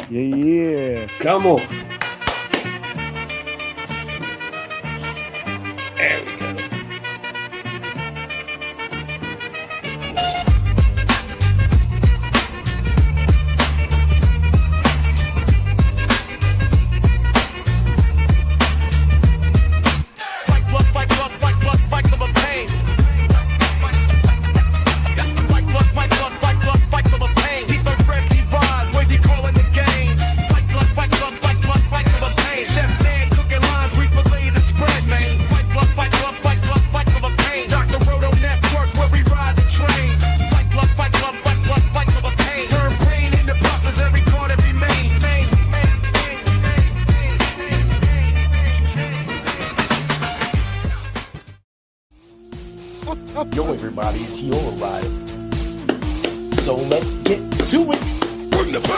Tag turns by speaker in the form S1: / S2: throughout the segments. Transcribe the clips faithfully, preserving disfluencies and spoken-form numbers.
S1: Yeah, yeah.
S2: Come on. There we go.
S3: Yo, everybody, it's He Override. So let's get to it. Bring the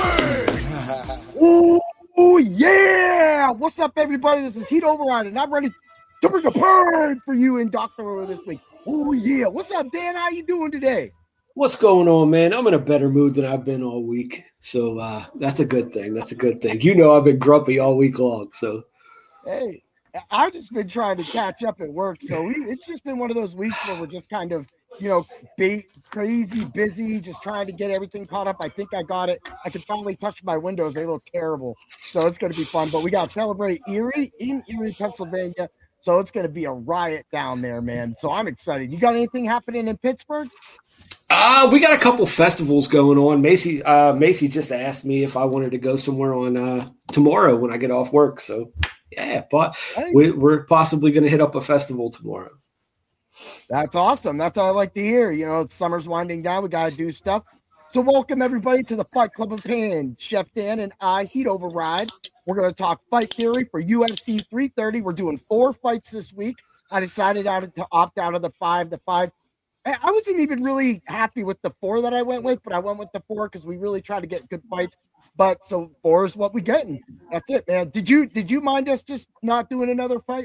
S1: bang! Ooh, yeah! What's up, everybody? This is Heat Override, and I'm ready to bring a burn for you in Doctor Roto this week. Ooh, yeah! What's up, Dan? How you doing today?
S2: What's going on, man? I'm in a better mood than I've been all week, so uh, that's a good thing. That's a good thing. You know, I've been grumpy all week long, so
S1: hey. I've just been trying to catch up at work, so we, it's just been one of those weeks where we're just kind of, you know, be crazy, busy, just trying to get everything caught up. I think I got it. I can finally touch my windows. They look terrible, so it's going to be fun. But we got to celebrate Erie in Erie, Pennsylvania, so it's going to be a riot down there, man. So I'm excited. You got anything happening in Pittsburgh?
S2: Uh, we got a couple festivals going on. Macy, uh, Macy just asked me if I wanted to go somewhere on uh, tomorrow when I get off work, so. Yeah, but we, we're possibly going to hit up a festival tomorrow.
S1: That's awesome. That's what I like to hear. You know, summer's winding down. We got to do stuff. So welcome, everybody, to the Fight Club of Pain. Chef Dan and I, Heat Override. We're going to talk fight theory for U F C three thirty. We're doing four fights this week. I decided out to opt out of the five. The five. I wasn't even really happy with the four that I went with, but I went with the four because we really try to get good fights. But so four is what we're getting. That's it, man. Did you did you mind us just not doing another fight?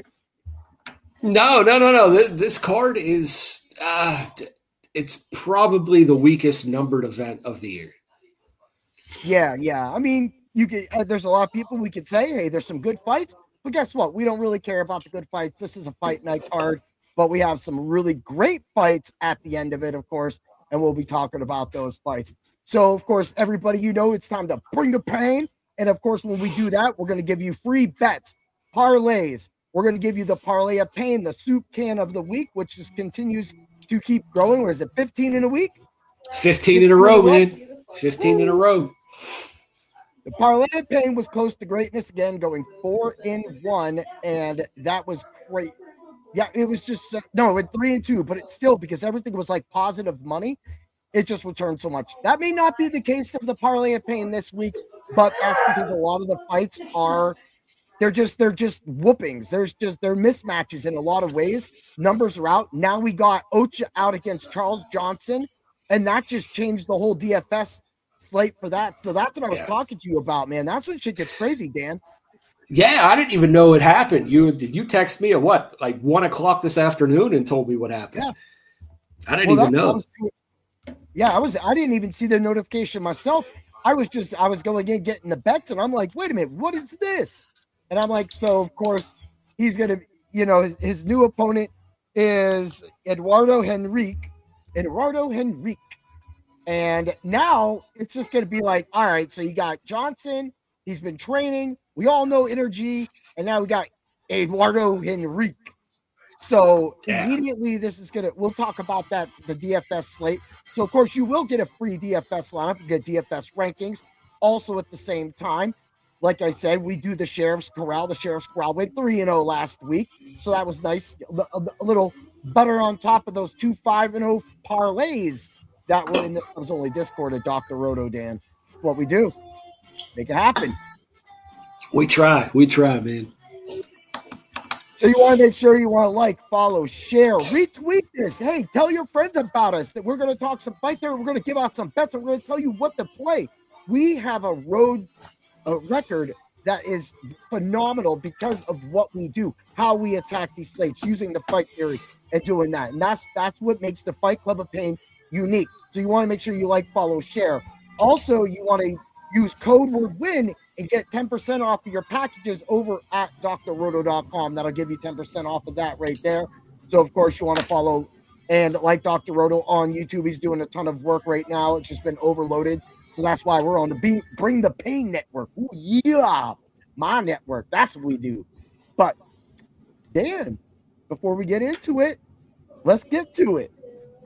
S2: No, no, no, no. This card is uh, it's probably the weakest numbered event of the year.
S1: Yeah, yeah. I mean, you could. Uh, there's a lot of people we could say, hey, there's some good fights, but guess what? We don't really care about the good fights. This is a fight night card. But we have some really great fights at the end of it, of course, and we'll be talking about those fights. So, of course, everybody, you know, it's time to bring the pain. And, of course, when we do that, we're going to give you free bets, parlays. We're going to give you the parlay of pain, the soup can of the week, which just continues to keep growing. Where is it, fifteen in a week?
S2: fifteen in a row, man. fifteen in a row.
S1: The parlay of pain was close to greatness again, going four in one, and that was great. Yeah, it was just uh, no, it went three and two, but it's still because everything was like positive money. It just returned so much. That may not be the case of the parlay of pain this week, but that's because a lot of the fights are they're just they're just whoopings. There's just they're mismatches in a lot of ways. Numbers are out. Now we got Ocha out against Charles Johnson, and that just changed the whole D F S slate for that. So that's what I was yeah. talking to you about, man. That's when shit gets crazy, Dan.
S2: Yeah, I didn't even know it happened. You did you text me at what, like one o'clock this afternoon and told me what happened?
S1: Yeah.
S2: I didn't well, even know.
S1: I yeah, I was I didn't even see the notification myself. I was just I was going in getting the bets, and I'm like, wait a minute, what is this? And I'm like, so of course he's gonna, you know, his, his new opponent is Eduardo Henrique. Eduardo Henrique. And now it's just gonna be like, all right, so you got Johnson, he's been training. We all know Energy, and now we got Eduardo Henrique. So yeah. immediately, this is gonna. We'll talk about that the D F S slate. So of course, you will get a free D F S lineup. You get D F S rankings. Also at the same time, like I said, we do the Sheriff's Corral. The Sheriff's Corral went three and zero last week, so that was nice. A, a little butter on top of those two five and zero parlays that were in this. Was only Discord at Doctor Roto, Dan. That's what we do. Make it happen.
S2: We try. We try, man.
S1: So you want to make sure you want to like, follow, share, retweet this. Hey, tell your friends about us that we're going to talk some fight there. We're going to give out some bets. We're going to tell you what to play. We have a road a record that is phenomenal because of what we do, how we attack these slates, using the fight theory and doing that. And that's that's what makes the Fight Club of Pain unique. So you want to make sure you like, follow, share. Also, you want to use code word WIN and get ten percent off of your packages over at D R roto dot com. That'll give you ten percent off of that right there. So, of course, you want to follow and like Doctor Roto on YouTube. He's doing a ton of work right now. It's just been overloaded. So that's why we're on the Be- Bring the Pain Network. Ooh, yeah, my network. That's what we do. But, Dan, before we get into it, let's get to it.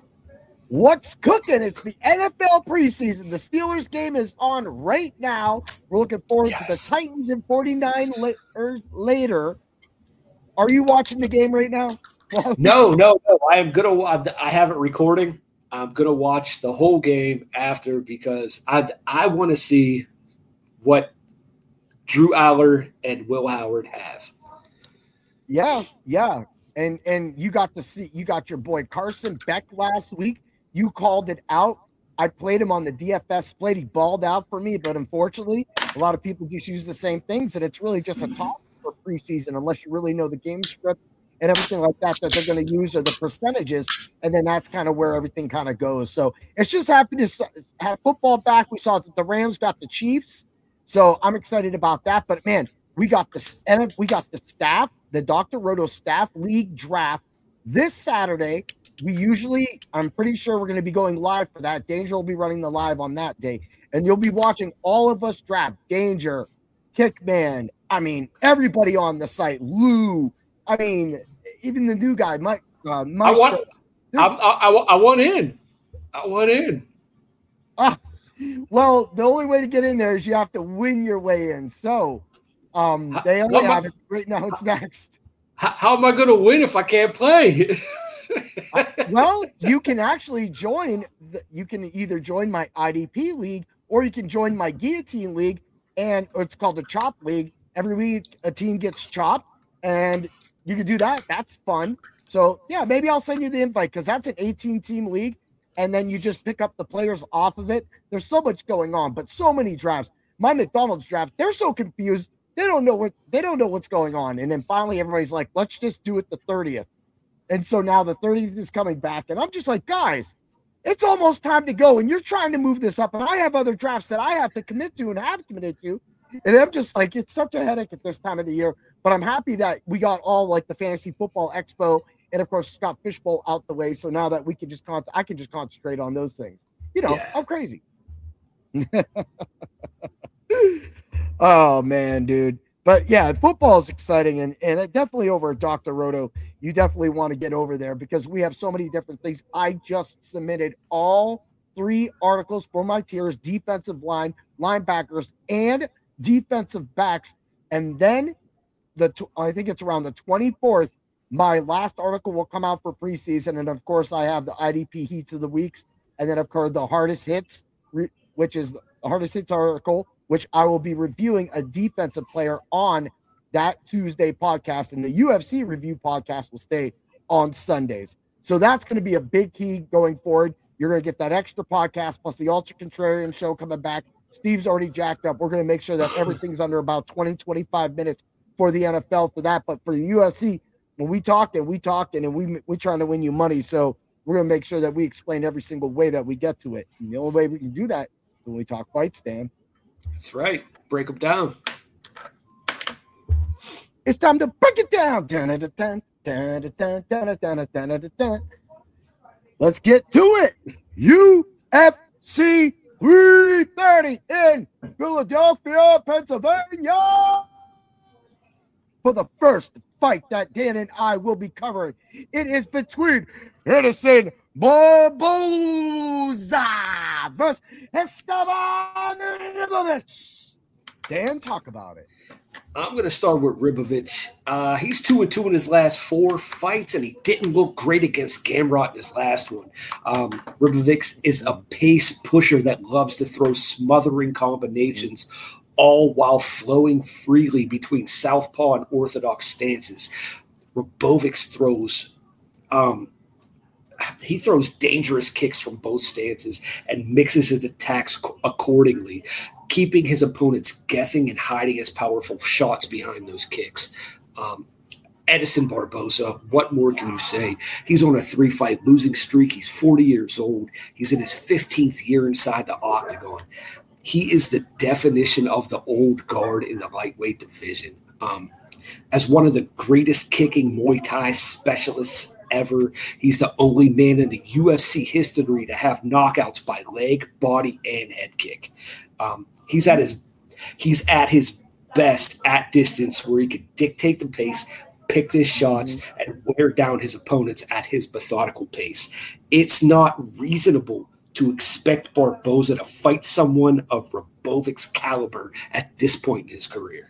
S1: What's cooking? It's the N F L preseason. The Steelers game is on right now. We're looking forward yes. to the Titans and forty-nine hours later. Are you watching the game right now?
S2: No, no, no. I am gonna. I have it recording. I'm gonna watch the whole game after because I I want to see what Drew Aller and Will Howard have.
S1: Yeah, yeah, and and you got to see you got your boy Carson Beck last week. You called it out. I played him on the D F S split. He balled out for me, but unfortunately, a lot of people just use the same things, and it's really just a talk for preseason unless you really know the game script and everything like that that they're going to use are the percentages, and then that's kind of where everything kind of goes. So it's just happy to have football back. We saw that the Rams got the Chiefs, so I'm excited about that. But man, we got the we got the staff, the Doctor Roto Staff League Draft this Saturday. We usually, I'm pretty sure we're going to be going live for that. Danger will be running the live on that day. And you'll be watching all of us draft. Danger, Kickman, I mean, everybody on the site. Lou, I mean, even the new guy, Mike. Uh,
S2: I, want, I, I, I want in. I want in.
S1: Ah, well, the only way to get in there is you have to win your way in. So um, they only how, have it right now. It's maxed.
S2: How, how am I going to win if I can't play?
S1: uh, well, you can actually join. The, you can either join my I D P league or you can join my Guillotine league, and or it's called the Chop League. Every week, a team gets chopped, and you can do that. That's fun. So, yeah, maybe I'll send you the invite because that's an eighteen-team league, and then you just pick up the players off of it. There's so much going on, but so many drafts. My McDonald's draft, they're so confused. They don't know what they don't know what's going on. And then finally, everybody's like, let's just do it the thirtieth. And so now the thirtieth is coming back. And I'm just like, guys, it's almost time to go. And you're trying to move this up. And I have other drafts that I have to commit to and have committed to. And I'm just like, it's such a headache at this time of the year. But I'm happy that we got all like the Fantasy Football Expo and, of course, Scott Fishbowl out the way. So now that we can just con- I can just concentrate on those things. You know, yeah. I'm crazy. Oh, man, dude. But, yeah, football is exciting, and, and it definitely over at Doctor Roto, you definitely want to get over there because we have so many different things. I just submitted all three articles for my tiers, defensive line, linebackers, and defensive backs. And then, the I think it's around the twenty-fourth, my last article will come out for preseason. And, of course, I have the I D P Heats of the Weeks, and then, of course, the Hardest Hits, which is the Hardest Hits article, which I will be reviewing a defensive player on that Tuesday podcast. And the U F C review podcast will stay on Sundays. So that's going to be a big key going forward. You're going to get that extra podcast plus the Ultra Contrarian show coming back. Steve's already jacked up. We're going to make sure that everything's under about twenty, twenty-five minutes for the N F L for that. But for the U F C, when we talk and we talk and we, we're trying to win you money. So we're going to make sure that we explain every single way that we get to it. And the only way we can do that is when we talk fights, Dan. That's
S2: right. Break them down.
S1: It's time to break it down. Let's get to it. U F C three thirty in Philadelphia, Pennsylvania. For the first fight that Dan and I will be covering, it is between Edson Barboza versus Esteban Ribovic. Dan, talk about it.
S2: I'm going to start with Ribovic. Uh, he's two and two in his last four fights, and he didn't look great against Gamrot in his last one. Um, Ribovic is a pace pusher that loves to throw smothering combinations, all while flowing freely between southpaw and orthodox stances. Ribovic throws um, he throws dangerous kicks from both stances and mixes his attacks accordingly, keeping his opponents guessing and hiding his powerful shots behind those kicks. Um, Edson Barboza, what more can you say? He's on a three-fight losing streak. He's forty years old. He's in his fifteenth year inside the octagon. he is the definition of the old guard in the lightweight division. Um, as one of the greatest kicking Muay Thai specialists ever, he's the only man in the U F C history to have knockouts by leg, body, and head kick. Um, he's at his he's at his best at distance where he can dictate the pace, pick his shots, and wear down his opponents at his methodical pace. It's not reasonable to expect Barboza to fight someone of Rabovic's caliber at this point in his career.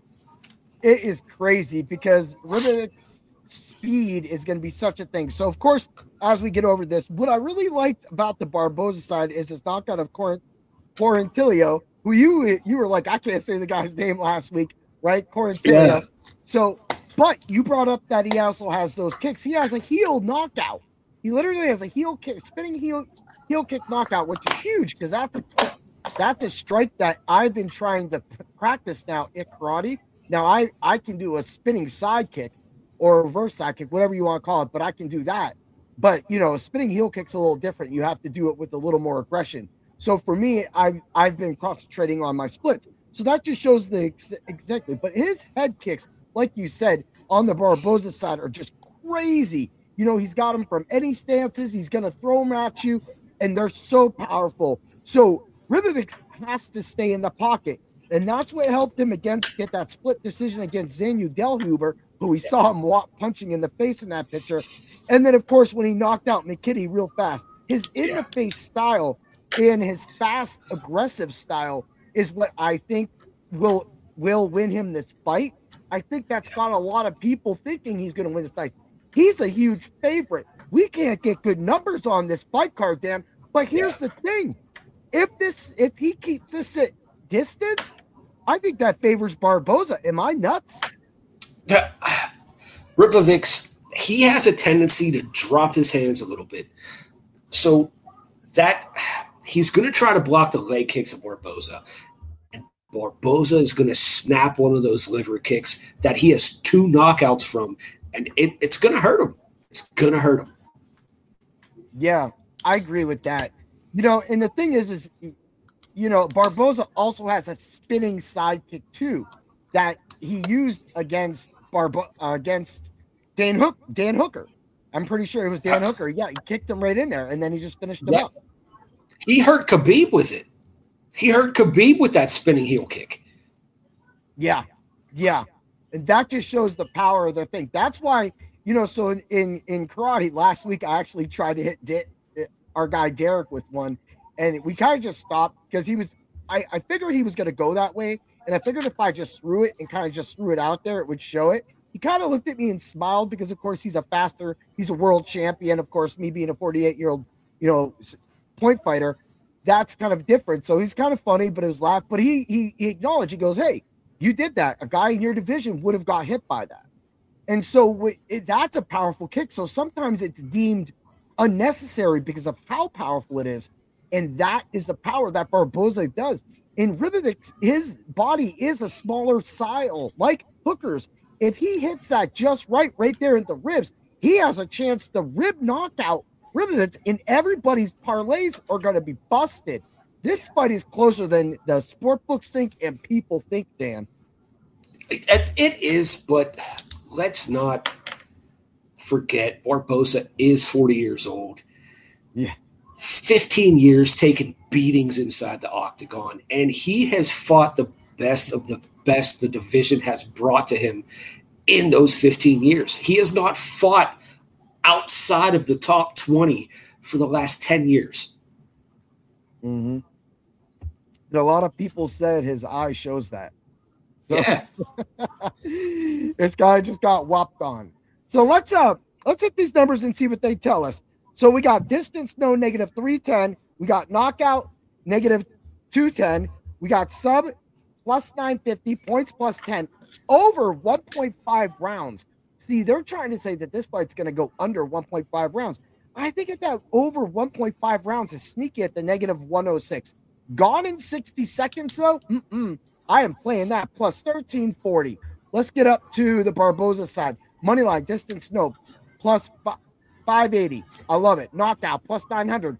S1: It is crazy because Rabovic's speed is going to be such a thing. So, of course, as we get over this, what I really liked about the Barboza side is his knockout of Cor- Quarantillo, who you you were like, I can't say the guy's name last week, right? Quarantillo. Yeah. So, but you brought up that he also has those kicks. He has a heel knockout. He literally has a heel kick, spinning heel heel kick knockout, which is huge because that's a, that's a strike that I've been trying to p- practice now in karate. Now, I, I can do a spinning side kick or a reverse side kick, whatever you want to call it, but I can do that. But, you know, spinning heel kick's a little different. You have to do it with a little more aggression. So for me, I've, I've been concentrating on my splits. So that just shows the ex- exactly. But his head kicks, like you said, on the Barboza side are just crazy. You know, he's got them from any stances. He's going to throw them at you, and they're so powerful. So Ribovic has to stay in the pocket. And that's what helped him against get that split decision against Zanu Delhuber, who we saw him walk, punching in the face in that picture. And then, of course, when he knocked out McKitty real fast, his in-the-face style and his fast, aggressive style is what I think will will win him this fight. I think that's got a lot of people thinking he's going to win this fight. He's a huge favorite. We can't get good numbers on this fight card, Dan. But here's yeah. the thing: if this, if he keeps this at distance, I think that favors Barboza. Am I nuts?
S2: Uh, Ribovic, he has a tendency to drop his hands a little bit. So that he's going to try to block the leg kicks of Barboza. And Barboza is going to snap one of those liver kicks that he has two knockouts from, and it, it's going to hurt him. It's going to hurt him.
S1: Yeah, I agree with that. You know, and the thing is, is you know, Barboza also has a spinning sidekick too that he used against Barbo uh, against Dan Hook Dan Hooker. I'm pretty sure it was Dan Hooker. Yeah, he kicked him right in there, and then he just finished him yeah. up.
S2: He hurt Khabib with it. He hurt Khabib with that spinning heel kick.
S1: Yeah, yeah, and that just shows the power of the thing. That's why, you know, so in in, in karate last week, I actually tried to hit De our guy Derek with one. And we kind of just stopped because he was, I, I figured he was going to go that way. And I figured if I just threw it and kind of just threw it out there, it would show it. He kind of looked at me and smiled because, of course, he's a faster, he's a world champion. Of course, me being a forty-eight-year-old, you know, point fighter, that's kind of different. So he's kind of funny, but it was laugh. But he, he, he acknowledged, he goes, hey, you did that. A guy in your division would have got hit by that. And so it, that's a powerful kick. So sometimes it's deemed unnecessary because of how powerful it is. And that is the power that Barboza does. In Ribovic, his body is a smaller style, like Hooker's. If he hits that just right, right there in the ribs, he has a chance to rib knockout Ribovic, and everybody's parlays are going to be busted. This fight is closer than the sport books think and people think, Dan.
S2: It, it is, but let's not forget Barboza is forty years old.
S1: Yeah.
S2: fifteen years taking beatings inside the octagon, and he has fought the best of the best the division has brought to him in those fifteen years. He has not fought outside of the top twenty for the last ten years.
S1: Mm-hmm. And a lot of people said his eye shows that. So,
S2: yeah.
S1: This guy just got whopped on. So let's uh let's hit these numbers and see what they tell us. So we got distance, no, negative three ten. We got knockout, negative two ten. We got sub, plus nine fifty, points plus ten, over one point five rounds. See, they're trying to say that this fight's going to go under one point five rounds. I think at that over one point five rounds is sneaky at the negative one oh six. Gone in sixty seconds, though? Mm-mm. I am playing that plus thirteen forty. Let's get up to the Barboza side. Moneyline, distance, no, plus five eighty. I love it. Knockout, plus nine hundred.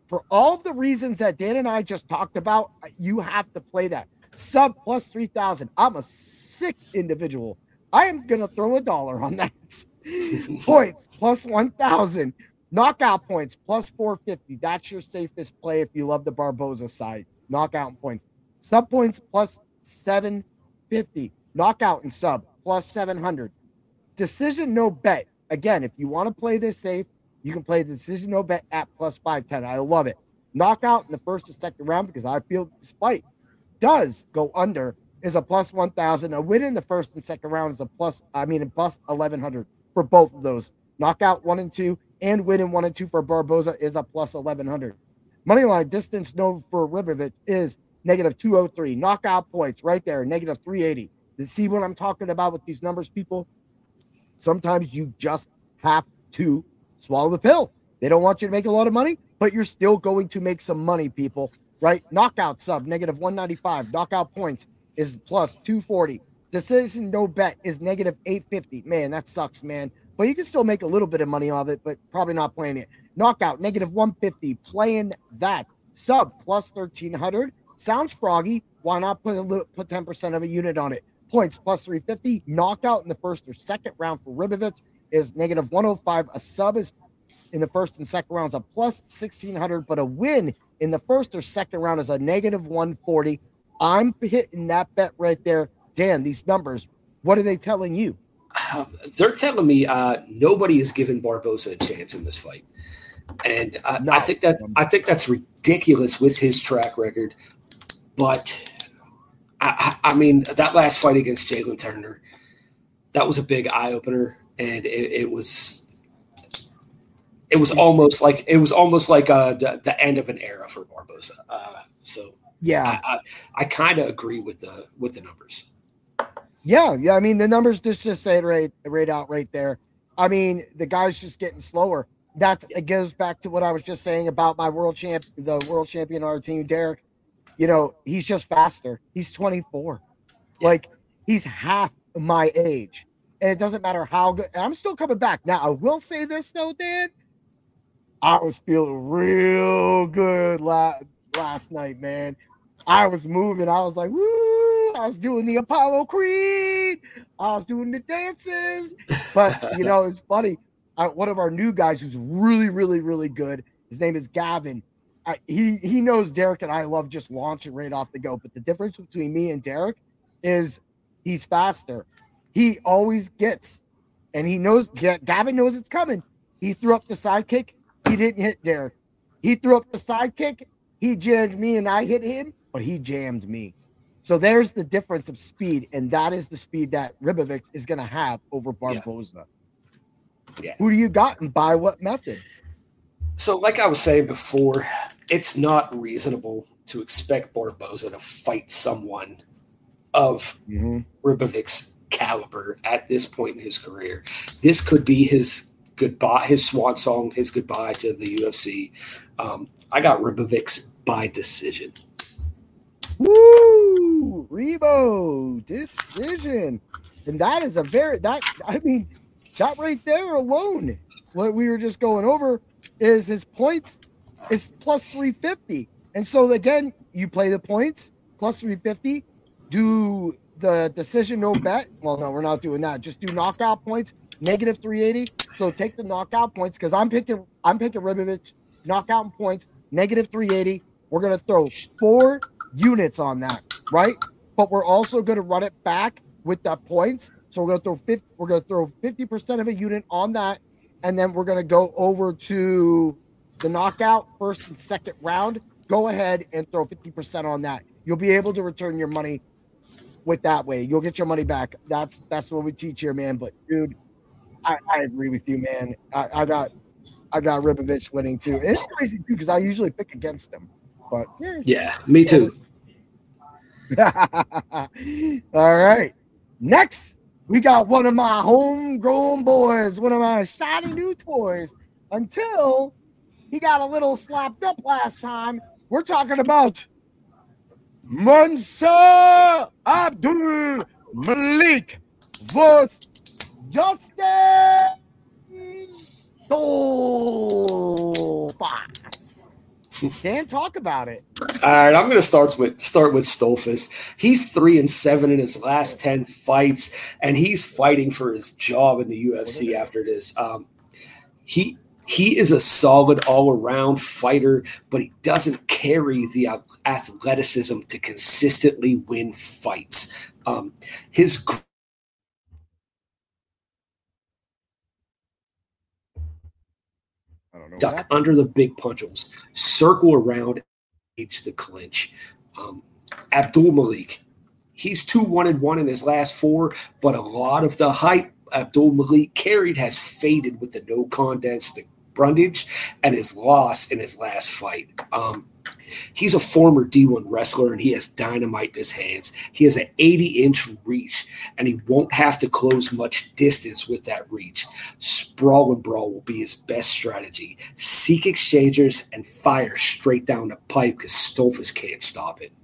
S1: for all of the reasons that Dan and I just talked about, you have to play that. Sub plus three thousand. I'm a sick individual. I am going to throw a dollar on that. Points plus one thousand. Knockout points plus four fifty. That's your safest play if you love the Barboza side. Knockout points. Sub points plus seven fifty. Knockout and sub plus seven hundred. Decision no bet. Again, if you want to play this safe, you can play the decision no bet at plus five ten. I love it. Knockout in the first or second round, because I feel despite does go under, is a plus one thousand. A win in the first and second round is a plus, I mean, a plus eleven hundred for both of those. Knockout one and two and win in one and two for Barboza is a plus eleven hundred. Moneyline distance no for Ribovich is negative two oh three. Knockout points right there, negative three eighty. You see what I'm talking about with these numbers, people? Sometimes you just have to swallow the pill. They don't want you to make a lot of money, but you're still going to make some money, people, right? Knockout sub, negative one ninety-five. Knockout points is plus two forty. Decision no bet is negative eight fifty. Man, that sucks, man. But you can still make a little bit of money off it, but probably not playing it. Knockout, negative one fifty. Playing that. Sub, plus thirteen hundred. Sounds froggy. Why not put a little, put ten percent of a unit on it? Points, plus three fifty. Knockout in the first or second round for Ribovich is negative one oh five. A sub is in the first and second rounds a plus sixteen hundred, but a win in the first or second round is a negative one forty. I'm hitting that bet right there. Dan, these numbers, what are they telling you?
S2: Uh, they're telling me uh, nobody is giving Barboza a chance in this fight, and uh,
S1: no.
S2: I think that I think that's ridiculous with his track record. But I, I mean, that last fight against Jalen Turner, that was a big eye opener, and it, it was it was almost like it was almost like uh, the, the end of an era for Barboza. Uh, so
S1: yeah,
S2: I, I, I kind of agree with the with the numbers.
S1: Yeah, yeah. I mean, the numbers just just say it right, right out right there. I mean, the guy's just getting slower. That's it goes back to what I was just saying about my world champ, the world champion on our team, Derek. You know, he's just faster. He's twenty-four. Yeah. Like, he's half my age. And it doesn't matter how good. I'm still coming back. Now, I will say this, though, Dan. I was feeling real good la- last night, man. I was moving. I was like, woo. I was doing the Apollo Creed. I was doing the dances. But, you know, it's funny. I, one of our new guys who's really, really, really good, his name is Gavin. I, he he knows Derek and I love just launching right off the go. But the difference between me and Derek is he's faster. He always gets, and he knows, Gavin knows it's coming. He threw up the side kick. He didn't hit Derek. He threw up the side kick. He jammed me and I hit him, but he jammed me. So there's the difference of speed, and that is the speed that Ribovich is going to have over Barboza. Yeah. yeah. Who do you got and by what method?
S2: So like I was saying before, it's not reasonable to expect Barboza to fight someone of mm-hmm. Ribovich's caliber at this point in his career. This could be his goodbye, his swan song, his goodbye to the U F C. Um, I got Ribovich's by decision.
S1: Woo! Rebo decision. And that is a very, that, I mean, that right there alone, what we were just going over is his points is plus three fifty. And so again, you play the points plus three fifty, do the decision no bet. Well, no, we're not doing that. Just do knockout points, negative three eighty. So take the knockout points because I'm picking, I'm picking Ribovich knockout points, negative three eighty. We're going to throw four units on that, right? But we're also going to run it back with the points. So we're going to throw fifty, we're going to throw fifty percent of a unit on that, and then we're going to go over to the knockout first and second round. Go ahead and throw fifty percent on that. You'll be able to return your money with that way. You'll get your money back. That's that's what we teach here, man. But dude, I, I agree with you, man. I, I got I got Ribovich winning too. And it's crazy too because I usually pick against him. But yeah,
S2: yeah me too.
S1: All right. Next, we got one of my homegrown boys, one of my shiny new toys. Until he got a little slapped up last time. We're talking about Mansour Abdul Malik versus Justin Dolphins. Dan, talk about it.
S2: All right, I'm going to start with start with Stolfus. He's three and seven in his last ten fights, and he's fighting for his job in the U F C after this. Um, he he is a solid all around fighter, but he doesn't carry the athleticism to consistently win fights. Um, his duck under the big punches, circle around, reach the clinch. Um, Abdul Malik, he's two one and one in his last four, but a lot of the hype Abdul Malik carried has faded with the no contest, the Brundage, and his loss in his last fight. Um, he's a former D one wrestler, and he has dynamite in his hands. He has an eighty-inch reach, and he won't have to close much distance with that reach. Sprawl and brawl will be his best strategy. Seek exchangers and fire straight down the pipe because Stolfus can't stop it.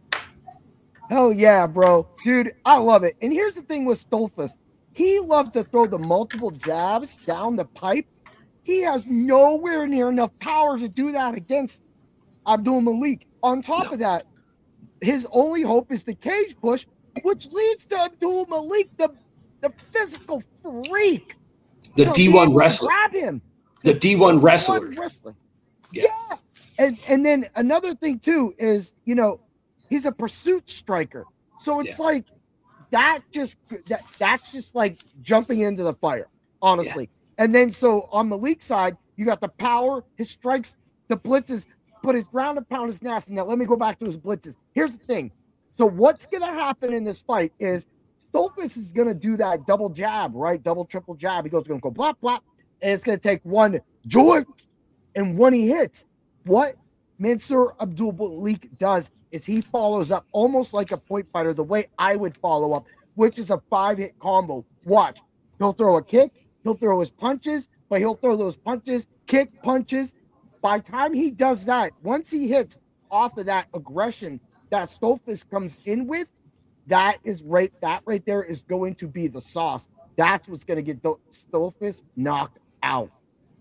S1: Hell yeah, bro. Dude, I love it. And here's the thing with Stolfus. He loves to throw the multiple jabs down the pipe. He has nowhere near enough power to do that against Abdul Malik. On top no. of that, his only hope is the cage push, which leads to Abdul Malik, the, the physical freak.
S2: The D one wrestler.
S1: Grab him.
S2: The D one wrestler.
S1: wrestler. Yeah. yeah. And and then another thing too is, you know, he's a pursuit striker. So it's yeah. like that just that that's just like jumping into the fire, honestly. Yeah. And then so on Malik's side, you got the power, his strikes, the blitzes, but his ground and pound is nasty. Now let me go back to his blitzes. Here's the thing. So what's gonna happen in this fight is Stolfus is gonna do that double jab, right? Double, triple jab. He goes gonna go blah blah, and it's gonna take one joy, and when he hits, what Mansour Abdul Malik does is he follows up almost like a point fighter, the way I would follow up, which is a five-hit combo. Watch. He'll throw a kick, he'll throw his punches, but he'll throw those punches, kick, punches. By the time he does that, once he hits off of that aggression that Stolfus comes in with, that is right, that right there is going to be the sauce. That's what's going to get Stolfus knocked out.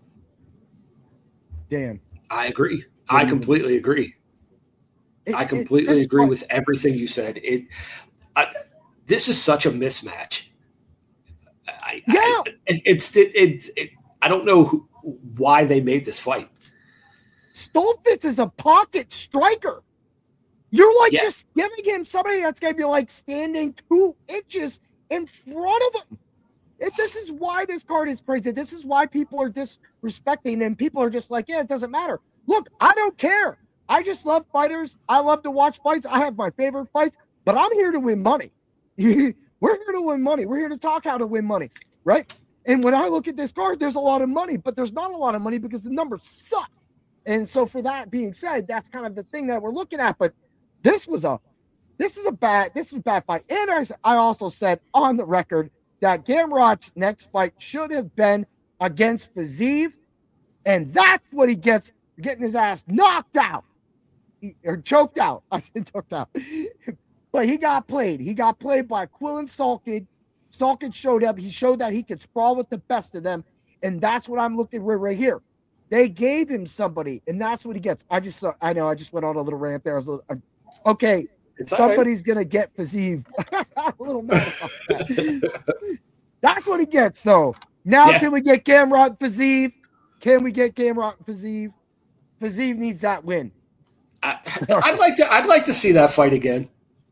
S1: Damn.
S2: I agree. I completely agree. It, I completely it, agree part, with everything you said. It, I, this is such a mismatch. I,
S1: yeah,
S2: I, it, it's it, it's it, I don't know who, why they made this fight.
S1: Stolfus is a pocket striker. You're like
S2: yeah.
S1: just giving him somebody that's going to be like standing two inches in front of him. It, this is why this card is crazy. This is why people are disrespecting and people are just like, yeah, it doesn't matter. Look, I don't care. I just love fighters. I love to watch fights. I have my favorite fights, but I'm here to win money. We're here to win money. We're here to talk how to win money, right? And when I look at this card, there's a lot of money, but there's not a lot of money because the numbers suck. And so for that being said, that's kind of the thing that we're looking at. But this was a, this is a bad, this is a bad fight. And I, I also said on the record that Gamrot's next fight should have been against Fiziev, and that's what he gets, getting his ass knocked out. He, or choked out. I said choked out. But he got played. He got played by Quillan Salkin. Salkin showed up. He showed that he could sprawl with the best of them. And that's what I'm looking for right here. They gave him somebody, and that's what he gets. I just saw, I know, I just went on a little rant there. I was a little, uh, okay, it's somebody's right. going to get Fiziev. a little mad about that. That's what he gets, though. Now yeah. can we get Gamrot and Fiziev? Can we get Gamrot and Fiziev? Fiziev needs that win.
S2: I, I'd like to. I'd like to see that fight again.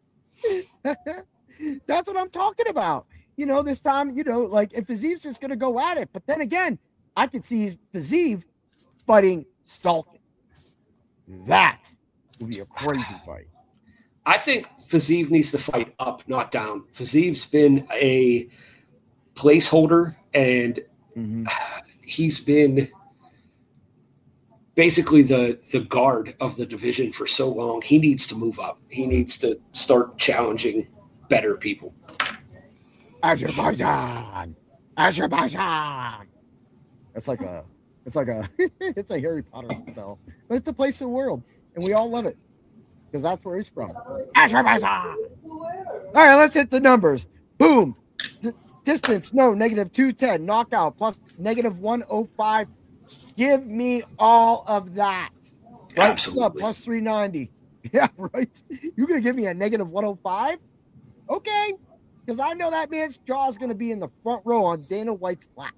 S1: That's what I'm talking about. You know, this time, you know, like if Fiziev's just going to go at it, but then again, I could see Fiziev fighting Salkin. That would be a crazy fight.
S2: I think Fiziev needs to fight up, not down. Fiziev's been a placeholder, and mm-hmm. he's been basically the the guard of the division for so long. He needs to move up. He needs to start challenging better people.
S1: Azerbaijan, Azerbaijan. That's like a, it's like a, it's a Harry Potter spell, but it's a place in the world, and we all love it because that's where he's from. Azerbaijan. All right, let's hit the numbers. Boom. D- distance, no, negative two ten. Knockout plus negative one oh five. Give me all of that. Right?
S2: Absolutely.
S1: Sub plus three ninety. Yeah, right. You're going to give me a negative one oh five? Okay. Because I know that man's jaw is going to be in the front row on Dana White's lap.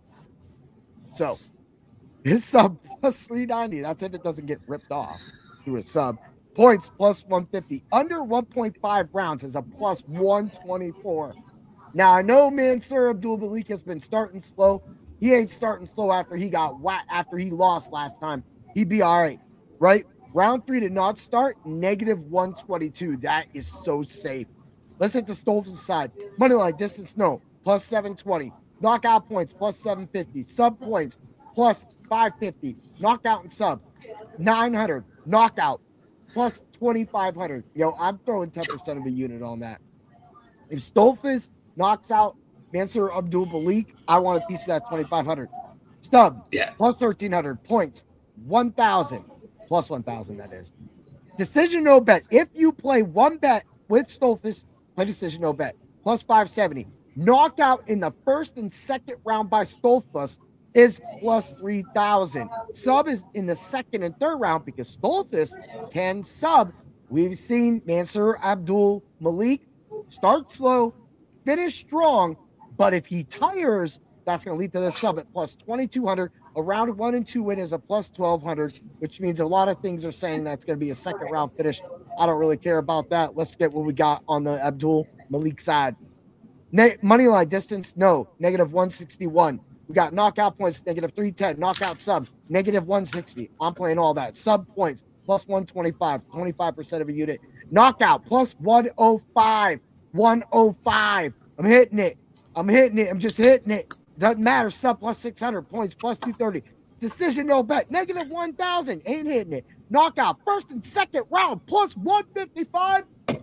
S1: So, his sub plus three ninety. That's if it doesn't get ripped off through a sub. Points plus one fifty. Under one point five rounds is a plus one twenty-four. Now, I know Mansour Abdul Malik has been starting slow. He ain't starting slow after he got whacked, after he lost last time. He'd be all right, right? Round three to not start, negative one twenty-two. That is so safe. Let's hit the Stoltzfus side. Moneyline distance, no, plus seven twenty. Knockout points, plus seven fifty. Sub points, plus five fifty. Knockout and sub, nine hundred. Knockout, plus twenty-five hundred. Yo, I'm throwing ten percent of a unit on that. If Stoltzfus knocks out Mansour Abdul Malik, I want a piece of that twenty-five hundred. Stub,
S2: yeah,
S1: plus thirteen hundred. Points, one thousand. Plus one thousand, that is. Decision no bet. If you play one bet with Stoltzfus, play decision no bet. Plus five seventy. Knockout in the first and second round by Stoltzfus is plus three thousand. Sub is in the second and third round because Stoltzfus can sub. We've seen Mansour Abdul Malik start slow, finish strong, but if he tires, that's going to lead to the sub at plus twenty-two hundred. A round one and two win is a plus twelve hundred, which means a lot of things are saying that's going to be a second round finish. I don't really care about that. Let's get what we got on the Abdul Malik side. Ne- money line distance, no, negative one sixty-one. We got knockout points, negative three ten. Knockout sub, negative one sixty. I'm playing all that. Sub points, plus one twenty-five, twenty-five percent of a unit. Knockout, plus one oh five, one oh five. I'm hitting it. I'm hitting it. I'm just hitting it. Doesn't matter. Sub plus six hundred. Points plus two thirty. Decision no bet. Negative one thousand. Ain't hitting it. Knockout. First and second round. Plus one fifty-five.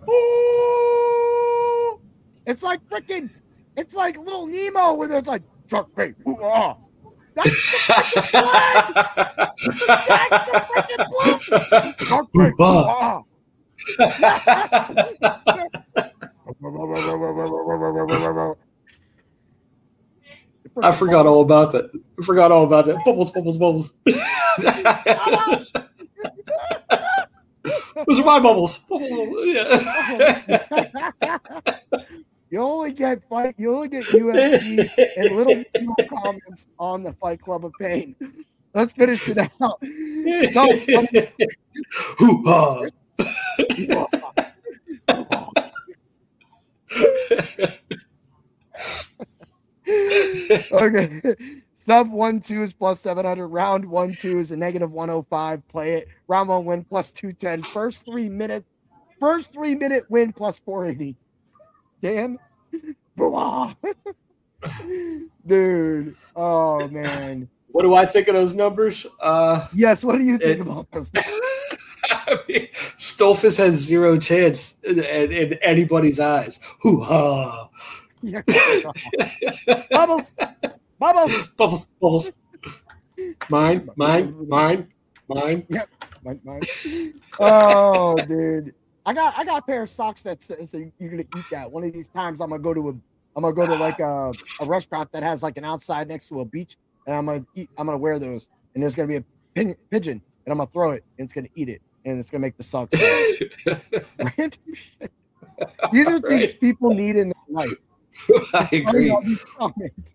S1: Ooh! It's like freaking, it's like little Nemo when it's like, shark bait. Ooh, ah. That's the freaking flag. That's the freaking flag. Shark bait. Ooh, ah.
S2: I forgot all about that. I forgot all about that. Bubbles, bubbles, bubbles. Those are my bubbles. Yeah.
S1: You only get fight. You only get U F C and little comments on the Fight Club of Pain. Let's finish it out. So,
S2: Hoo-ha.
S1: Okay. Sub one two is plus seven hundred. Round one two is a negative one oh five. Play it. Round one win plus two ten. First three minute, first three minute win plus four eighty. Dan, dude. Oh man.
S2: What do I think of those numbers? Uh,
S1: yes. What do you think
S2: it,
S1: about those?
S2: I mean, Stoltzfus has zero chance in, in, in anybody's eyes. Hoo ha.
S1: Yeah. Bubbles, bubbles,
S2: bubbles, bubbles. Mine, mine, mine, mine.
S1: Yep, mine, mine. Oh, dude, I got, I got a pair of socks that says you're gonna eat that. One of these times, I'm gonna go to a, I'm gonna go to like a, a restaurant that has like an outside next to a beach, and I'm gonna eat. I'm gonna wear those, and there's gonna be a pin, pigeon, and I'm gonna throw it, and it's gonna eat it, and it's gonna make the socks. Random shit. These are things right. people need in their life.
S2: I agree.
S1: All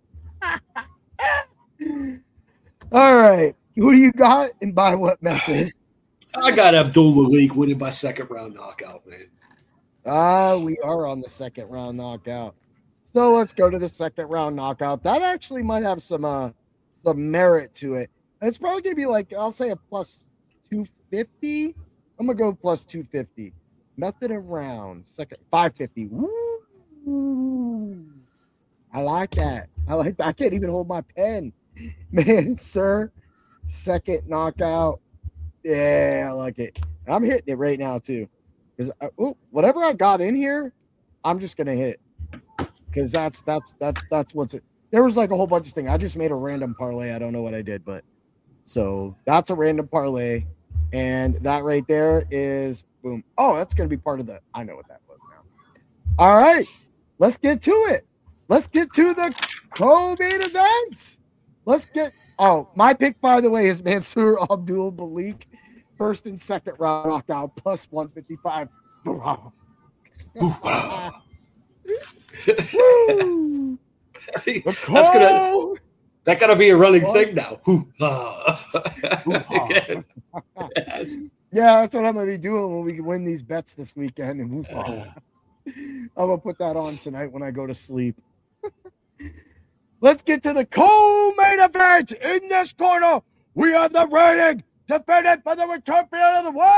S1: right. Who do you got and by what method?
S2: I got Abdul Malik winning by second round knockout, man.
S1: Ah, uh, we are on the second round knockout. So let's go to the second round knockout. That actually might have some uh some merit to it. It's probably gonna be like, I'll say a plus two fifty. I'm gonna go plus two fifty. Method and round. Second five fifty. Woo! Ooh, I like that. I like that. I can't even hold my pen. Man, sir. Second knockout. Yeah, I like it. I'm hitting it right now, too. Because whatever I got in here, I'm just gonna hit. Because that's that's that's that's what's it. There was like a whole bunch of things. I just made a random parlay. I don't know what I did, but so that's a random parlay. And that right there is boom. Oh, that's gonna be part of the I know what that was now. All right. Let's get to it. Let's get to the co-main event. Let's get. Oh, my pick, by the way, is Mansour Abdul Malik first and second round knockout plus one fifty-five. Wow.
S2: Wow. That's gonna that gotta be a running what? thing now.
S1: Yes. Yeah, that's what I'm gonna be doing when we win these bets this weekend. And uh, I'm gonna put that on tonight when I go to sleep. Let's get to the co-main event. In this corner, we have the reigning, defended for the champion of the world.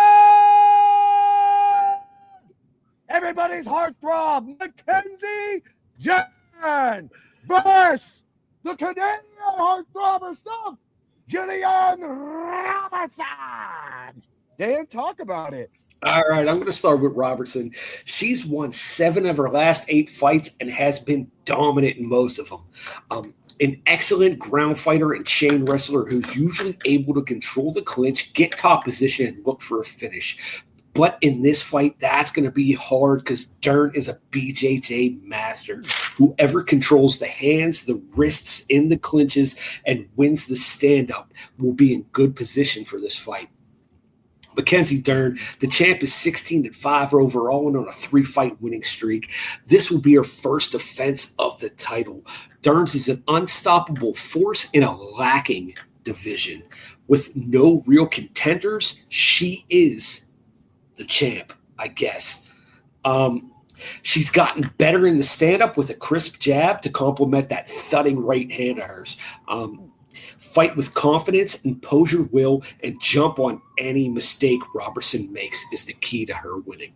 S1: Everybody's heartthrob, Mackenzie Dern versus the Canadian heartthrob herself, Jillian Robertson. Dan, talk about it.
S2: All right, I'm going to start with Robertson. She's won seven of her last eight fights and has been dominant in most of them. Um, an excellent ground fighter and chain wrestler who's usually able to control the clinch, get top position, and look for a finish. But in this fight, that's going to be hard because Dern is a B J J master. Whoever controls the hands, the wrists in the clinches, and wins the stand-up will be in good position for this fight. Mackenzie Dern, the champ, is sixteen and five overall and on a three-fight winning streak. This will be her first defense of the title. Dern's is an unstoppable force in a lacking division. With no real contenders, she is the champ, I guess. Um, she's gotten better in the stand-up with a crisp jab to complement that thudding right hand of hers. Um, fight with confidence, impose your will, and jump on any mistake Robertson makes is the key to her winning.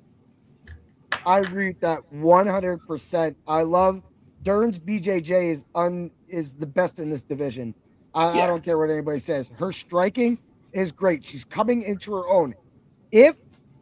S1: I agree with that one hundred percent. I love Dern's B J J is un, is the best in this division. I, yeah. I don't care what anybody says. Her striking is great. She's coming into her own. If,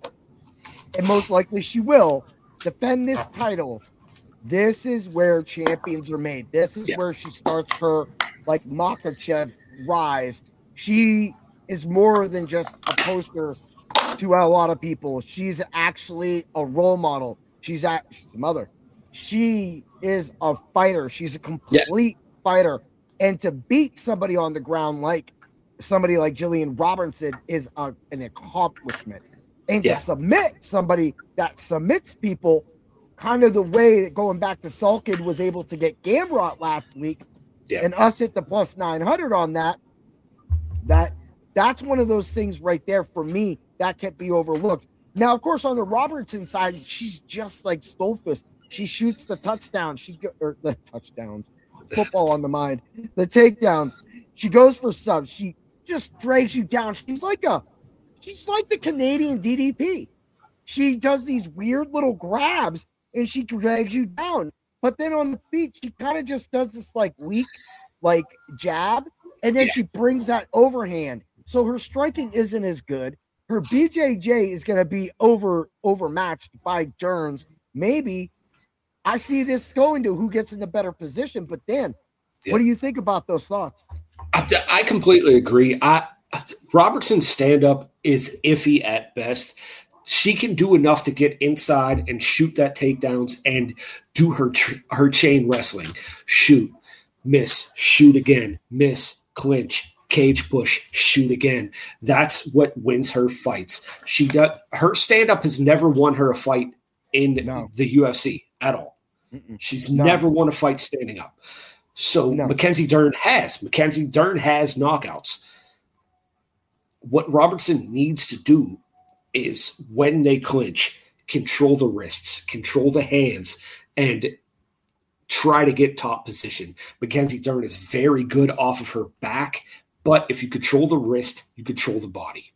S1: and most likely she will, defend this title, this is where champions are made. This is yeah. where she starts her, like, Makhachev rise. She is more than just a poster to a lot of people. She's actually a role model. She's a, she's a mother. She is a fighter. She's a complete yeah. fighter. And to beat somebody on the ground like somebody like Jillian Robertson is a, an accomplishment. And yeah. to submit somebody that submits people, kind of the way that going back to Salkin was able to get Gamrot last week, yeah. and us hit the plus nine hundred on that, that that's one of those things right there for me that can't be overlooked. Now, of course, on the Robertson side, she's just like Stolfus. She shoots the touchdown. She go, or the touchdowns, football on the mind, the takedowns. She goes for subs. She just drags you down. She's like a, she's like the Canadian D D P. She does these weird little grabs and she drags you down. But then on the feet, she kind of just does this like weak, like jab, and then yeah. she brings that overhand. So her striking isn't as good. Her B J J is going to be over overmatched by Dern's. Maybe I see this going to who gets in the better position. But Dan, yeah. what do you think about those thoughts?
S2: I, I completely agree. I Robertson's stand-up is iffy at best. She can do enough to get inside and shoot that takedowns and do her tr- her chain wrestling. Shoot, miss, shoot again, miss, clinch, cage push, shoot again. That's what wins her fights. She does her stand-up has never won her a fight in no. the U F C at all. Mm-mm. She's no. never won a fight standing up. So no. Mackenzie Dern has. Mackenzie Dern has knockouts. What Robertson needs to do is when they clinch, control the wrists, control the hands, and try to get top position. Mackenzie Dern is very good off of her back, but if you control the wrist, you control the body.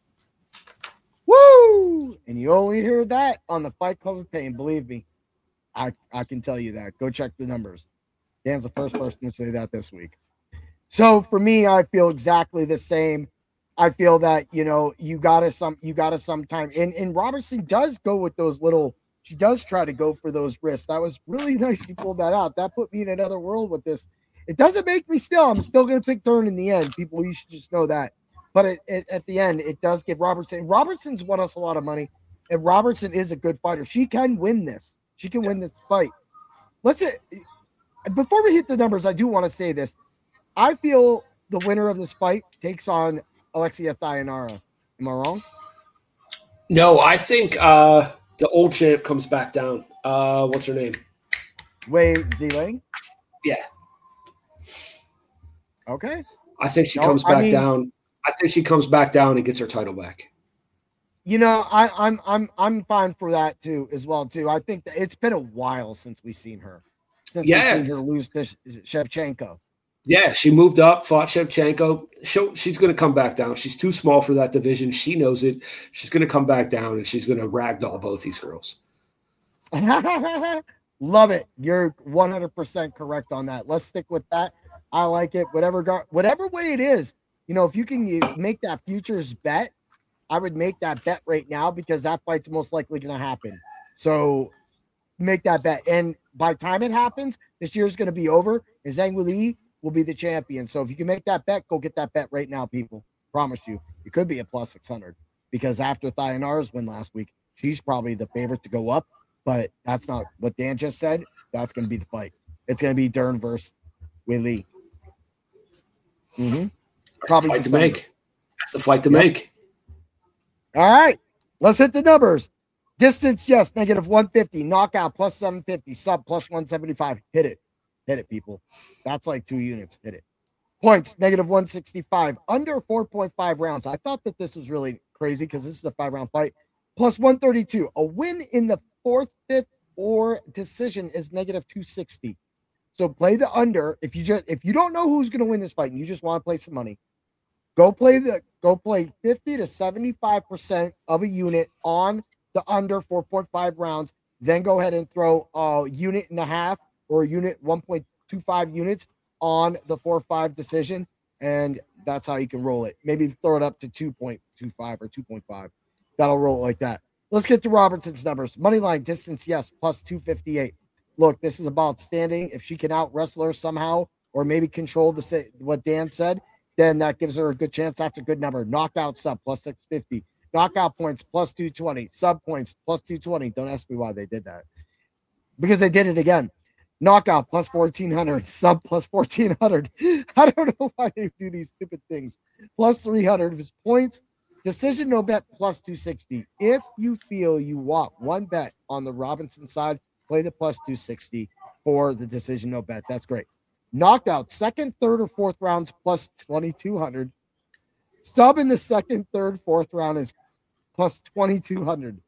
S1: Woo! And you only hear that on the Fight Club of Pain. Believe me, I, I can tell you that. Go check the numbers. Dan's the first person to say that this week. So for me, I feel exactly the same. I feel that, you know, you gotta some you gotta sometime and, and Robertson does go with those little, she does try to go for those wrists. That was really nice you pulled that out. That put me in another world with this. It doesn't make me still. I'm still gonna pick Dern in the end. People, you should just know that. But it, it, at the end, it does give Robertson. Robertson's won us a lot of money, and Robertson is a good fighter. She can win this. She can win this fight. Let's say, before we hit the numbers, I do want to say this. I feel the winner of this fight takes on Alexia Thayanara. Am I wrong?
S2: No, I think uh, the old champ comes back down. Uh, what's her name?
S1: Wei Ziling?
S2: Yeah.
S1: Okay.
S2: I think she
S1: no,
S2: comes back
S1: I mean,
S2: down. I think she comes back down and gets her title back.
S1: You know, I, I'm I'm I'm fine for that too, as well too. I think that it's been a while since we've seen her, since
S2: yeah.
S1: we've seen her lose to Shevchenko.
S2: Yeah, she moved up, fought Shevchenko. She'll, she's going to come back down. She's too small for that division. She knows it. She's going to come back down, and she's going to ragdoll both these girls.
S1: Love it. You're one hundred percent correct on that. Let's stick with that. I like it. Whatever go, whatever way it is, you know, if you can you make that futures bet, I would make that bet right now because that fight's most likely going to happen. So make that bet. And by the time it happens, this year's going to be over, and Zhang Weili will be the champion. So if you can make that bet, go get that bet right now, people. Promise you. It could be a plus six hundred because after Thayonara's win last week, she's probably the favorite to go up, but that's not what Dan just said. That's going to be the fight. It's going to be Dern versus Weili. Mm-hmm.
S2: Probably the fight to make. That's the fight to yep. make.
S1: All right. Let's hit the numbers. Distance, yes, negative one fifty. Knockout, plus seven fifty. Sub, plus one seventy-five. Hit it. Hit it, people. That's like two units. Hit it. Points, negative one sixty-five. Under four point five rounds. I thought that this was really crazy because this is a five-round fight. Plus one thirty-two. A win in the fourth, fifth, or decision is negative two sixty. So play the under. If you just if you don't know who's going to win this fight and you just want to play some money, go play the go play fifty to seventy-five percent of a unit on the under four point five rounds. Then go ahead and throw a unit and a half or a unit one point two five units on the four five decision, and that's how you can roll it. Maybe throw it up to two point two five or two point five. That'll roll it like that. Let's get to Robertson's numbers. Money line distance, yes, plus two fifty-eight. Look, this is about standing. If she can out wrestle her somehow, or maybe control the say what Dan said, then that gives her a good chance. That's a good number. Knockout sub plus six fifty. Knockout points plus two twenty. Sub points plus two twenty. Don't ask me why they did that. Because they did it again. Knockout plus fourteen hundred. Sub plus fourteen hundred. I don't know why they do these stupid things. Plus three hundred of his points. Decision no bet plus two sixty. If you feel you want one bet on the Robinson side, play the plus two sixty for the decision no bet. That's great. Knockout, second, third, or fourth rounds plus twenty-two hundred. Sub in the second, third, fourth round is plus twenty-two hundred.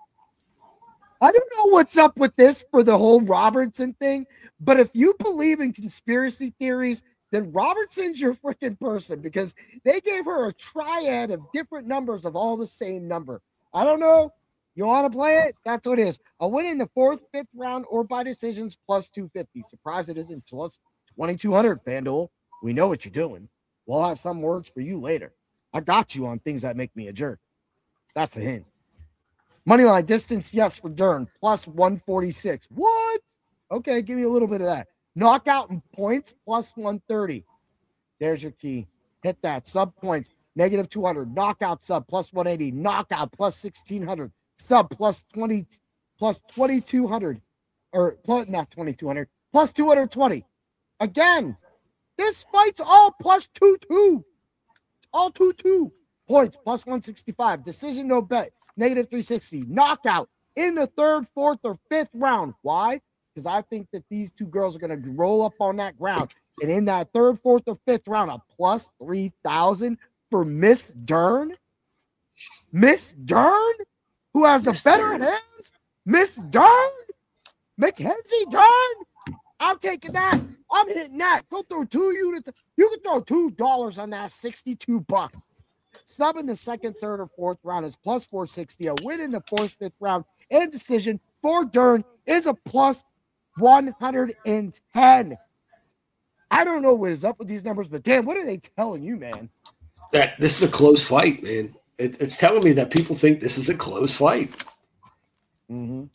S1: I don't know what's up with this for the whole Robertson thing, but if you believe in conspiracy theories, then Robertson's your freaking person because they gave her a triad of different numbers of all the same number. I don't know. You want to play it? That's what it is. A win in the fourth, fifth round, or by decisions plus two fifty. Surprised it isn't plus twenty-two hundred, FanDuel. We know what you're doing. We'll have some words for you later. I got you on things that make me a jerk. That's a hint. Moneyline distance, yes, for Dern, plus one forty-six. What? Okay, give me a little bit of that. Knockout and points, plus one thirty. There's your key. Hit that. Sub points, negative two hundred. Knockout sub, plus one eighty. Knockout, plus sixteen hundred. Sub, plus twenty, plus twenty-two hundred. Or, plus, not twenty-two hundred, plus two hundred twenty. Again, this fight's all plus two two. All two two. Points, plus one sixty-five. Decision, no bet. Negative three sixty. Knockout in the third, fourth, or fifth round. Why? Because I think that these two girls are going to roll up on that ground. And in that third, fourth, or fifth round, a plus three thousand for Miss Dern. Miss Dern, who has
S2: Miss
S1: a better
S2: Dern.
S1: hands. Miss Dern. Mackenzie Dern. I'm taking that. I'm hitting that. Go throw two units. You can throw two dollars on that. sixty-two bucks. Sub in the second, third, or fourth round is plus four sixty. A win in the fourth, fifth round and decision for Dern is a plus one hundred ten. I don't know what is up with these numbers, but damn, what are they telling you, man?
S2: That this is a close fight, man. It, it's telling me that people think this is a close fight.
S1: Mm-hmm.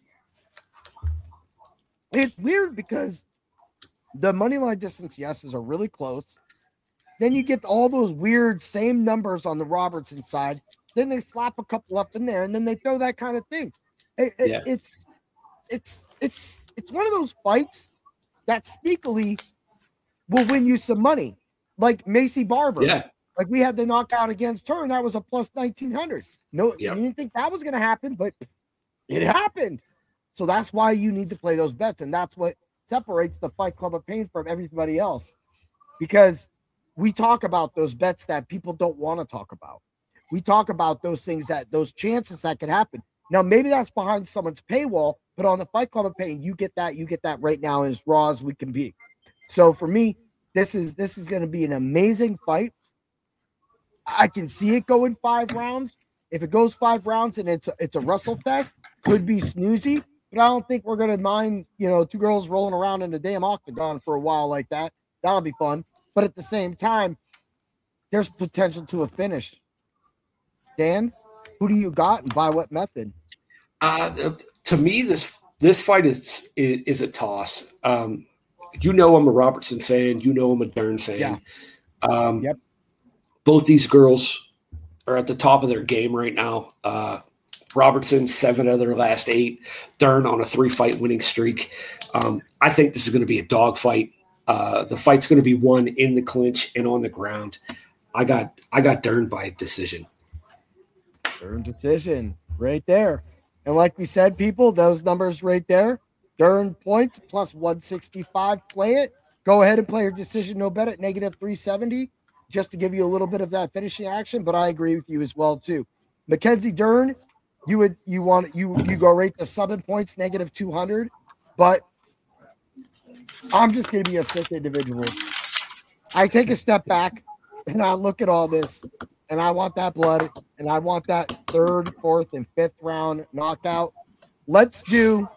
S1: It's weird because the money line distance yeses are really close. Then you get all those weird same numbers on the Robertson side. Then they slap a couple up in there, and then they throw that kind of thing. It, it,
S2: Yeah.
S1: It's it's it's it's one of those fights that sneakily will win you some money, like Macy Barber.
S2: Yeah.
S1: Like we had the knockout against Turn, that was a plus nineteen hundred. No,
S2: Yep.
S1: you didn't think that was going to happen, but it happened. So that's why you need to play those bets, and that's what separates the Fight Club of Pain from everybody else, because we talk about those bets that people don't want to talk about. We talk about those things that those chances that could happen. Now, maybe that's behind someone's paywall, but on the Fight Club of Pain, you get that, you get that right now as raw as we can be. So for me, this is this is going to be an amazing fight. I can see it going five rounds. If it goes five rounds and it's a, it's a wrestle fest, could be snoozy, but I don't think we're going to mind, you know, two girls rolling around in the damn octagon for a while like that. That'll be fun. But at the same time, there's potential to a finish. Dan, who do you got and by what method?
S2: Uh, to me, this this fight is is, is a toss. Um, you know, I'm a Robertson fan. You know, I'm a Dern fan.
S1: Yeah.
S2: Um,
S1: yep.
S2: Both these girls are at the top of their game right now. Uh, Robertson, seven of their last eight. Dern on a three-fight winning streak. Um, I think this is going to be a dogfight. Uh, the fight's going to be won in the clinch and on the ground. I got I got Dern by decision.
S1: Dern decision right there. And like we said, people, those numbers right there, Dern points plus one sixty-five. Play it. Go ahead and play your decision no bet at negative three seventy, just to give you a little bit of that finishing action. But I agree with you as well too. Mackenzie Dern, you would you want you you go rate the sub in points negative two hundred, but I'm just going to be a sick individual. I take a step back and I look at all this, and I want that blood, and I want that third, fourth, and fifth round knockout. Let's do.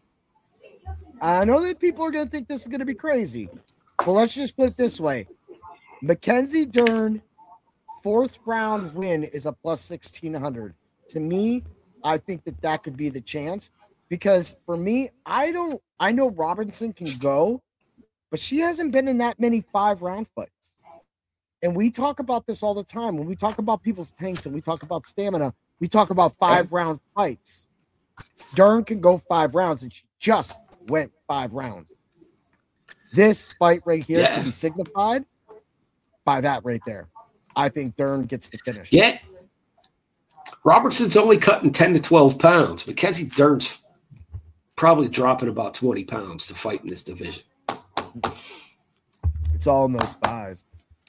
S1: I know that people are going to think this is going to be crazy, but let's just put it this way. Mackenzie Dern, fourth round win is a plus sixteen hundred. To me, I think that that could be the chance, because for me, I don't, I know Robinson can go, but she hasn't been in that many five round fights. And we talk about this all the time. When we talk about people's tanks and we talk about stamina, we talk about five round fights. Dern can go five rounds, and she just went five rounds. This fight right here
S2: Yeah.
S1: can be signified by that right there. I think Dern gets the finish.
S2: Yeah. Robertson's only cutting ten to twelve pounds. Mackenzie Dern's probably dropping about twenty pounds to fight in this division.
S1: It's all in those thighs.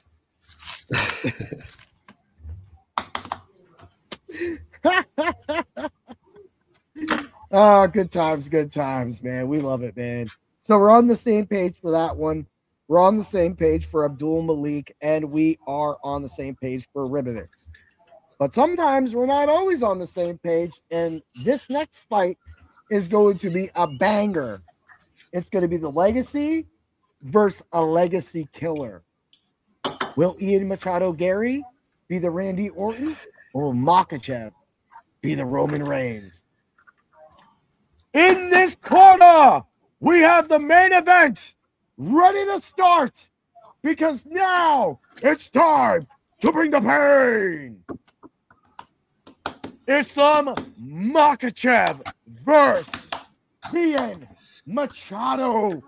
S1: Oh, good times, good times, man. We love it, man. So we're on the same page for that one. We're on the same page for Abdul Malik, and we are on the same page for Ribovics. But sometimes we're not always on the same page, and this next fight is going to be a banger. It's going to be the Legacy versus a Legacy killer. Will Ian Machado Gary be the Randy Orton, or will Makhachev be the Roman Reigns? In this corner, we have the main event ready to start, because now it's time to bring the pain. Islam Makhachev versus Ian Machado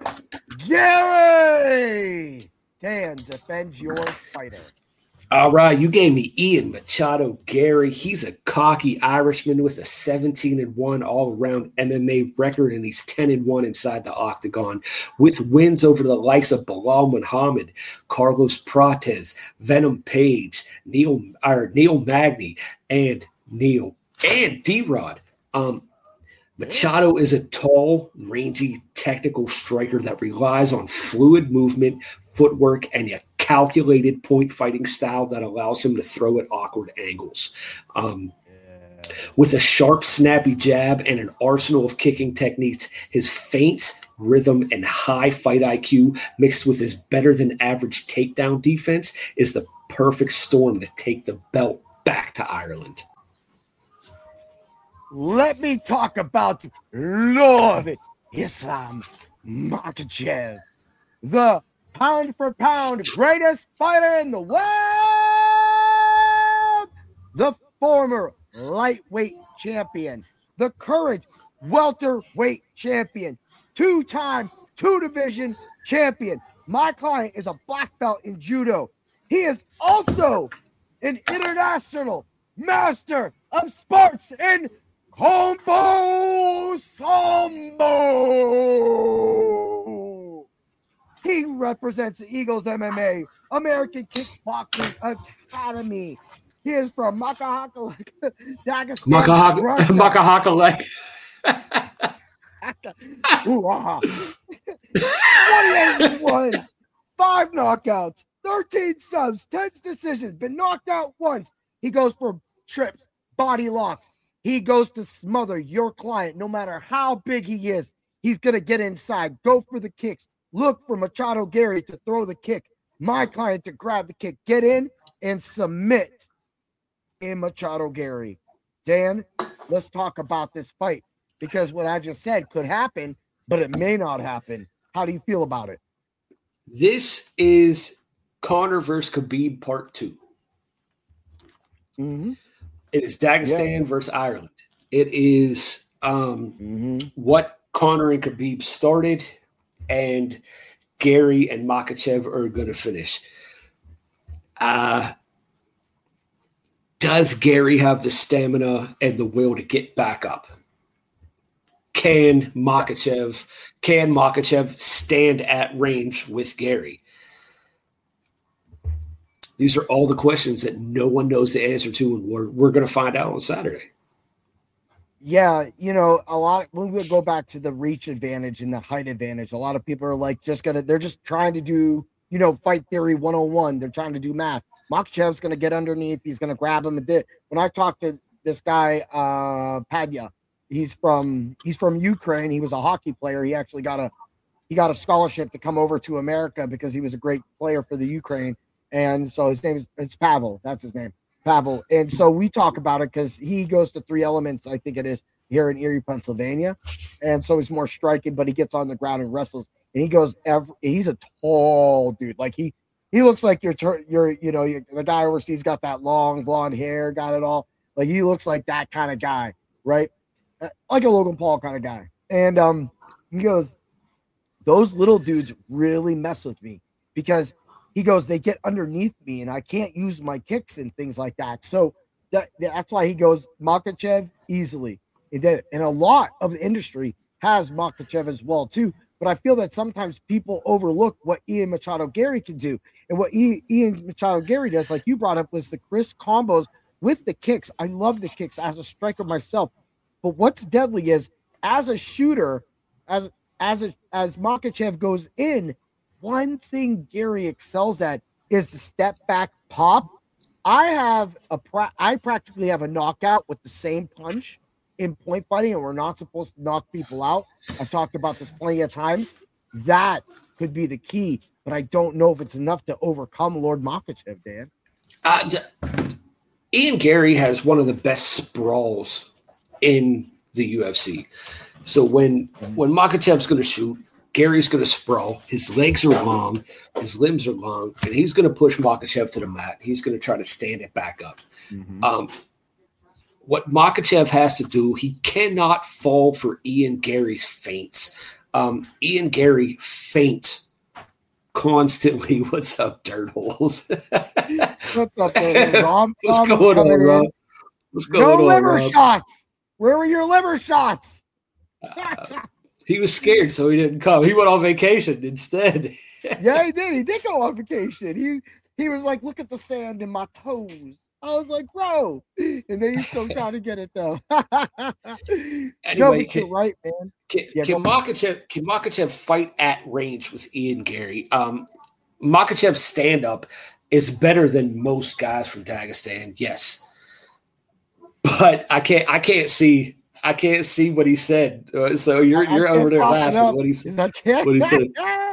S1: Gary. Dan, defend your fighter.
S2: All right, you gave me Ian Machado Gary. He's a cocky Irishman with a seventeen and one all-around M M A record, and he's ten and one inside the octagon, with wins over the likes of Bilal Muhammad, Carlos Prates, Venom Page, Neil or Neil Magny, and Neil and D-Rod. Um, Machado is a tall, rangy, technical striker that relies on fluid movement, footwork, and a calculated point fighting style that allows him to throw at awkward angles. Um, yeah. With a sharp, snappy jab and an arsenal of kicking techniques, his feints, rhythm, and high fight I Q mixed with his better-than-average takedown defense is the perfect storm to take the belt back to Ireland.
S1: Let me talk about Lord Islam Makhachev, the pound for pound greatest fighter in the world, the former lightweight champion, the current welterweight champion, two-time two-division champion. My client is a black belt in judo. He is also an international master of sports in Combo Sambo. He represents the Eagles M M A, American Kickboxing Academy. He is from Makahakalek, Dagestan,
S2: Makahakalek.
S1: twenty-eight one, five knockouts, thirteen subs, ten decisions, been knocked out once. He goes for trips, body locks. He goes to smother your client no matter how big he is. He's going to get inside, go for the kicks, look for Machado Gary to throw the kick, my client to grab the kick, get in and submit in Machado Gary. Dan, let's talk about this fight because what I just said could happen, but it may not happen. How do you feel about it?
S2: This is Conor versus Khabib part two.
S1: Mm-hmm.
S2: It is Dagestan yeah. versus Ireland. It is um, mm-hmm. what Conor and Khabib started and Gary and Makhachev are going to finish. Uh, does Gary have the stamina and the will to get back up? Can Makhachev, can Makhachev stand at range with Gary? These are all the questions that no one knows the answer to, and we're, we're going to find out on Saturday.
S1: Yeah, you know, a lot, when we go back to the reach advantage and the height advantage, a lot of people are like just going to, they're just trying to do, you know, fight theory one oh one. They're trying to do math. Makhachev's going to get underneath. He's going to grab him. When I talked to this guy, uh, Padya, he's from, he's from Ukraine. He was a hockey player. He actually got a, he got a scholarship to come over to America because he was a great player for the Ukraine. And so his name is, it's Pavel. That's his name, Pavel. And so we talk about it because he goes to Three Elements, I think it is, here in Erie, Pennsylvania. And so he's more striking, but he gets on the ground and wrestles. And he goes, every, he's a tall dude. Like he, he looks like you're, you're, you know, you're, the guy overseas got that long blonde hair, got it all. Like he looks like that kind of guy, right? Like a Logan Paul kind of guy. And um, he goes, those little dudes really mess with me because he goes, they get underneath me and I can't use my kicks and things like that. So that, that's why he goes Makhachev easily. And a lot of the industry has Makhachev as well too. But I feel that sometimes people overlook what Ian Machado Gary can do. And what Ian Machado Gary does, like you brought up, was the Chris combos with the kicks. I love the kicks as a striker myself. But what's deadly is as a shooter, as as a, as Makhachev goes in, one thing Gary excels at is the step back pop. I have a pra- I practically have a knockout with the same punch in point fighting, and we're not supposed to knock people out. I've talked about this plenty of times. That could be the key, but I don't know if it's enough to overcome Lord Makhachev, Dan.
S2: Uh, d- Ian Gary has one of the best sprawls in the U F C. So when when Makhachev's going to shoot, Gary's going to sprawl. His legs are long, his limbs are long, and he's going to push Makhachev to the mat. He's going to try to stand it back up. Mm-hmm. Um, what Makhachev has to do, he cannot fall for Ian Gary's feints. Um, Ian Gary feints constantly. What's up, dirt holes?
S1: What's up, Rob?
S2: What's going on, Rob? What's going
S1: no
S2: on,
S1: liver
S2: Rob?
S1: shots. Where were your liver shots?
S2: uh, he was scared, so he didn't come. He went on vacation instead.
S1: Yeah, he did. He did go on vacation. He he was like, look at the sand in my toes. I was like, bro. And then he's still trying to get it, though.
S2: Anyway,
S1: no, but
S2: can,
S1: you're right, man.
S2: Can,
S1: yeah,
S2: can, Makhachev, can Makhachev fight at range with Ian Gary? Um, Makhachev's stand-up is better than most guys from Dagestan, yes. But I can't I can't see I can't see what he said. Uh, so you're you're over there laughing what he said. What he said.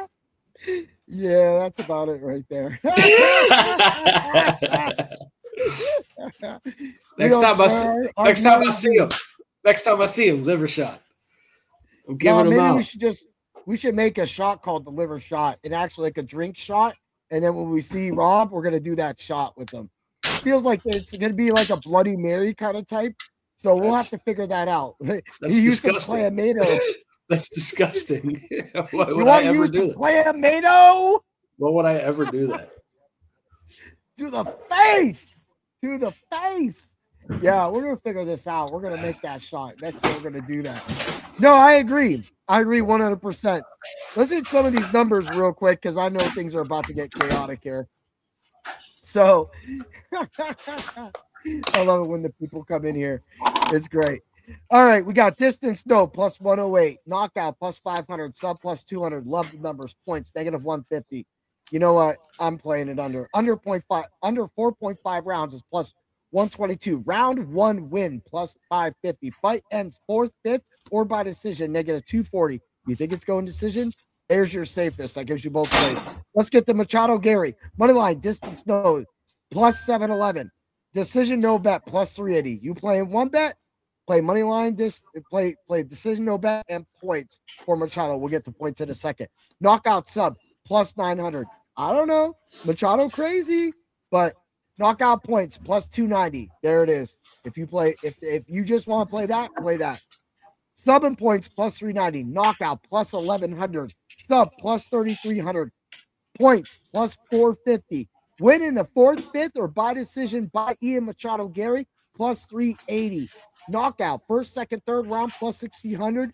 S1: Yeah, that's about it right there.
S2: next time I see, next time I see him, next time I see him, liver shot. I'm giving
S1: no,
S2: him
S1: maybe
S2: out.
S1: We should just we should make a shot called the liver shot, and actually like a drink shot. And then when we see Rob, we're gonna do that shot with him. It feels like it's gonna be like a Bloody Mary kind of type. So we'll that's, have to figure that out.
S2: That's
S1: he used
S2: disgusting.
S1: some Clamato.
S2: That's disgusting. Why would
S1: you want
S2: I
S1: to
S2: ever
S1: use
S2: do
S1: some
S2: that?
S1: Clamato?
S2: Why would I ever do that?
S1: To the face. To the face. Yeah, we're going to figure this out. We're going to make that shot. Next year, we're going to do that. No, I agree. I agree one hundred percent. Let's hit some of these numbers real quick because I know things are about to get chaotic here. So, I love it when the people come in here. It's great. All right, we got distance, no, plus one oh eight. Knockout, plus five hundred. Sub, plus two hundred. Love the numbers. Points, negative one fifty. You know what? I'm playing it under. Under point five, under four point five rounds is plus one twenty-two. Round one win, plus five fifty. Fight ends fourth, fifth, or by decision, negative two forty. You think it's going decision? There's your safest. That gives you both plays. Let's get the Machado Gary. Moneyline, distance, no, plus seven eleven. Decision, no bet, plus three eighty. You playing one bet? Play money line, dis, play play decision, no bet, and points for Machado. We'll get to points in a second. Knockout sub, plus nine hundred. I don't know. Machado crazy, but knockout points, plus two ninety. There it is. If you play, if, if you just want to play that, play that. Sub and points, plus three ninety. Knockout, plus eleven hundred. Sub, plus thirty-three hundred. Points, plus four fifty. Win in the fourth, fifth, or by decision by Ian Machado Gary, plus three eighty. Knockout, first, second, third round, plus sixteen hundred.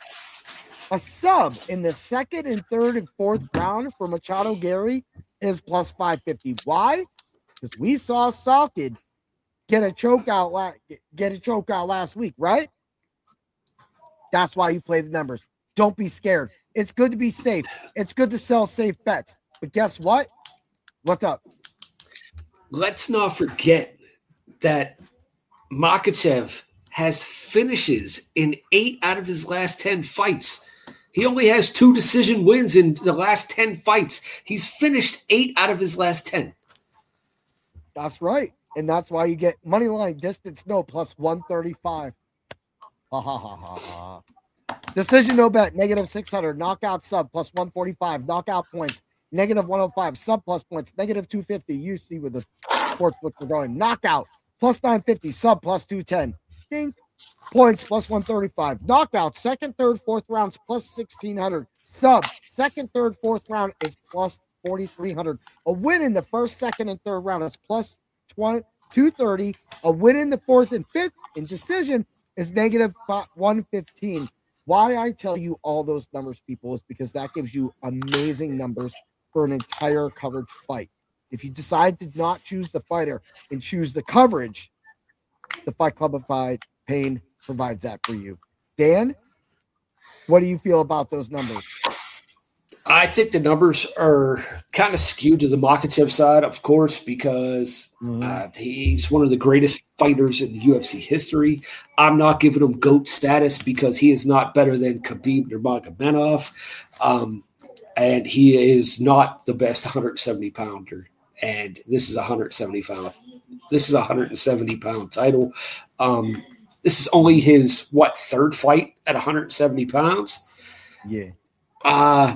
S1: A sub in the second and third and fourth round for Machado Gary is plus five fifty. Why? Because we saw Salkid get a choke out, la- get a choke out last week, right? That's why you play the numbers. Don't be scared. It's good to be safe. It's good to sell safe bets. But guess what? What's up?
S2: Let's not forget that Makhachev has finishes in eight out of his last ten fights. He only has two decision wins in the last ten fights. He's finished eight out of his last ten.
S1: That's right. And that's why you get money line distance no plus one thirty-five. Ha ha ha ha ha. Decision no bet, negative six hundred. Knockout sub, plus one forty-five. Knockout points, negative one oh five. Sub plus points, negative two fifty. You see where the sports books are going. Knockout, plus nine fifty. Sub, plus two ten. Ding. Points, plus one thirty-five. Knockout, second, third, fourth rounds, plus sixteen hundred. Sub, second, third, fourth round is plus forty-three hundred. A win in the first, second, and third round is plus two thirty. A win in the fourth and fifth in decision is negative one fifteen. Why I tell you all those numbers, people, is because that gives you amazing numbers for an entire covered fight. If you decide to not choose the fighter and choose the coverage, the Fight Club of Fight Pain provides that for you. Dan, what do you feel about those numbers?
S2: I think the numbers are kind of skewed to the Makhachev side, of course, because mm-hmm. uh, he's one of the greatest fighters in the U F C history. I'm not giving him GOAT status because he is not better than Khabib Nurmagomedov, um, and he is not the best one seventy pounder. And this is a one seventy-five. This is a one seventy pound title. Um, this is only his what third fight at one seventy pounds.
S1: Yeah.
S2: Uh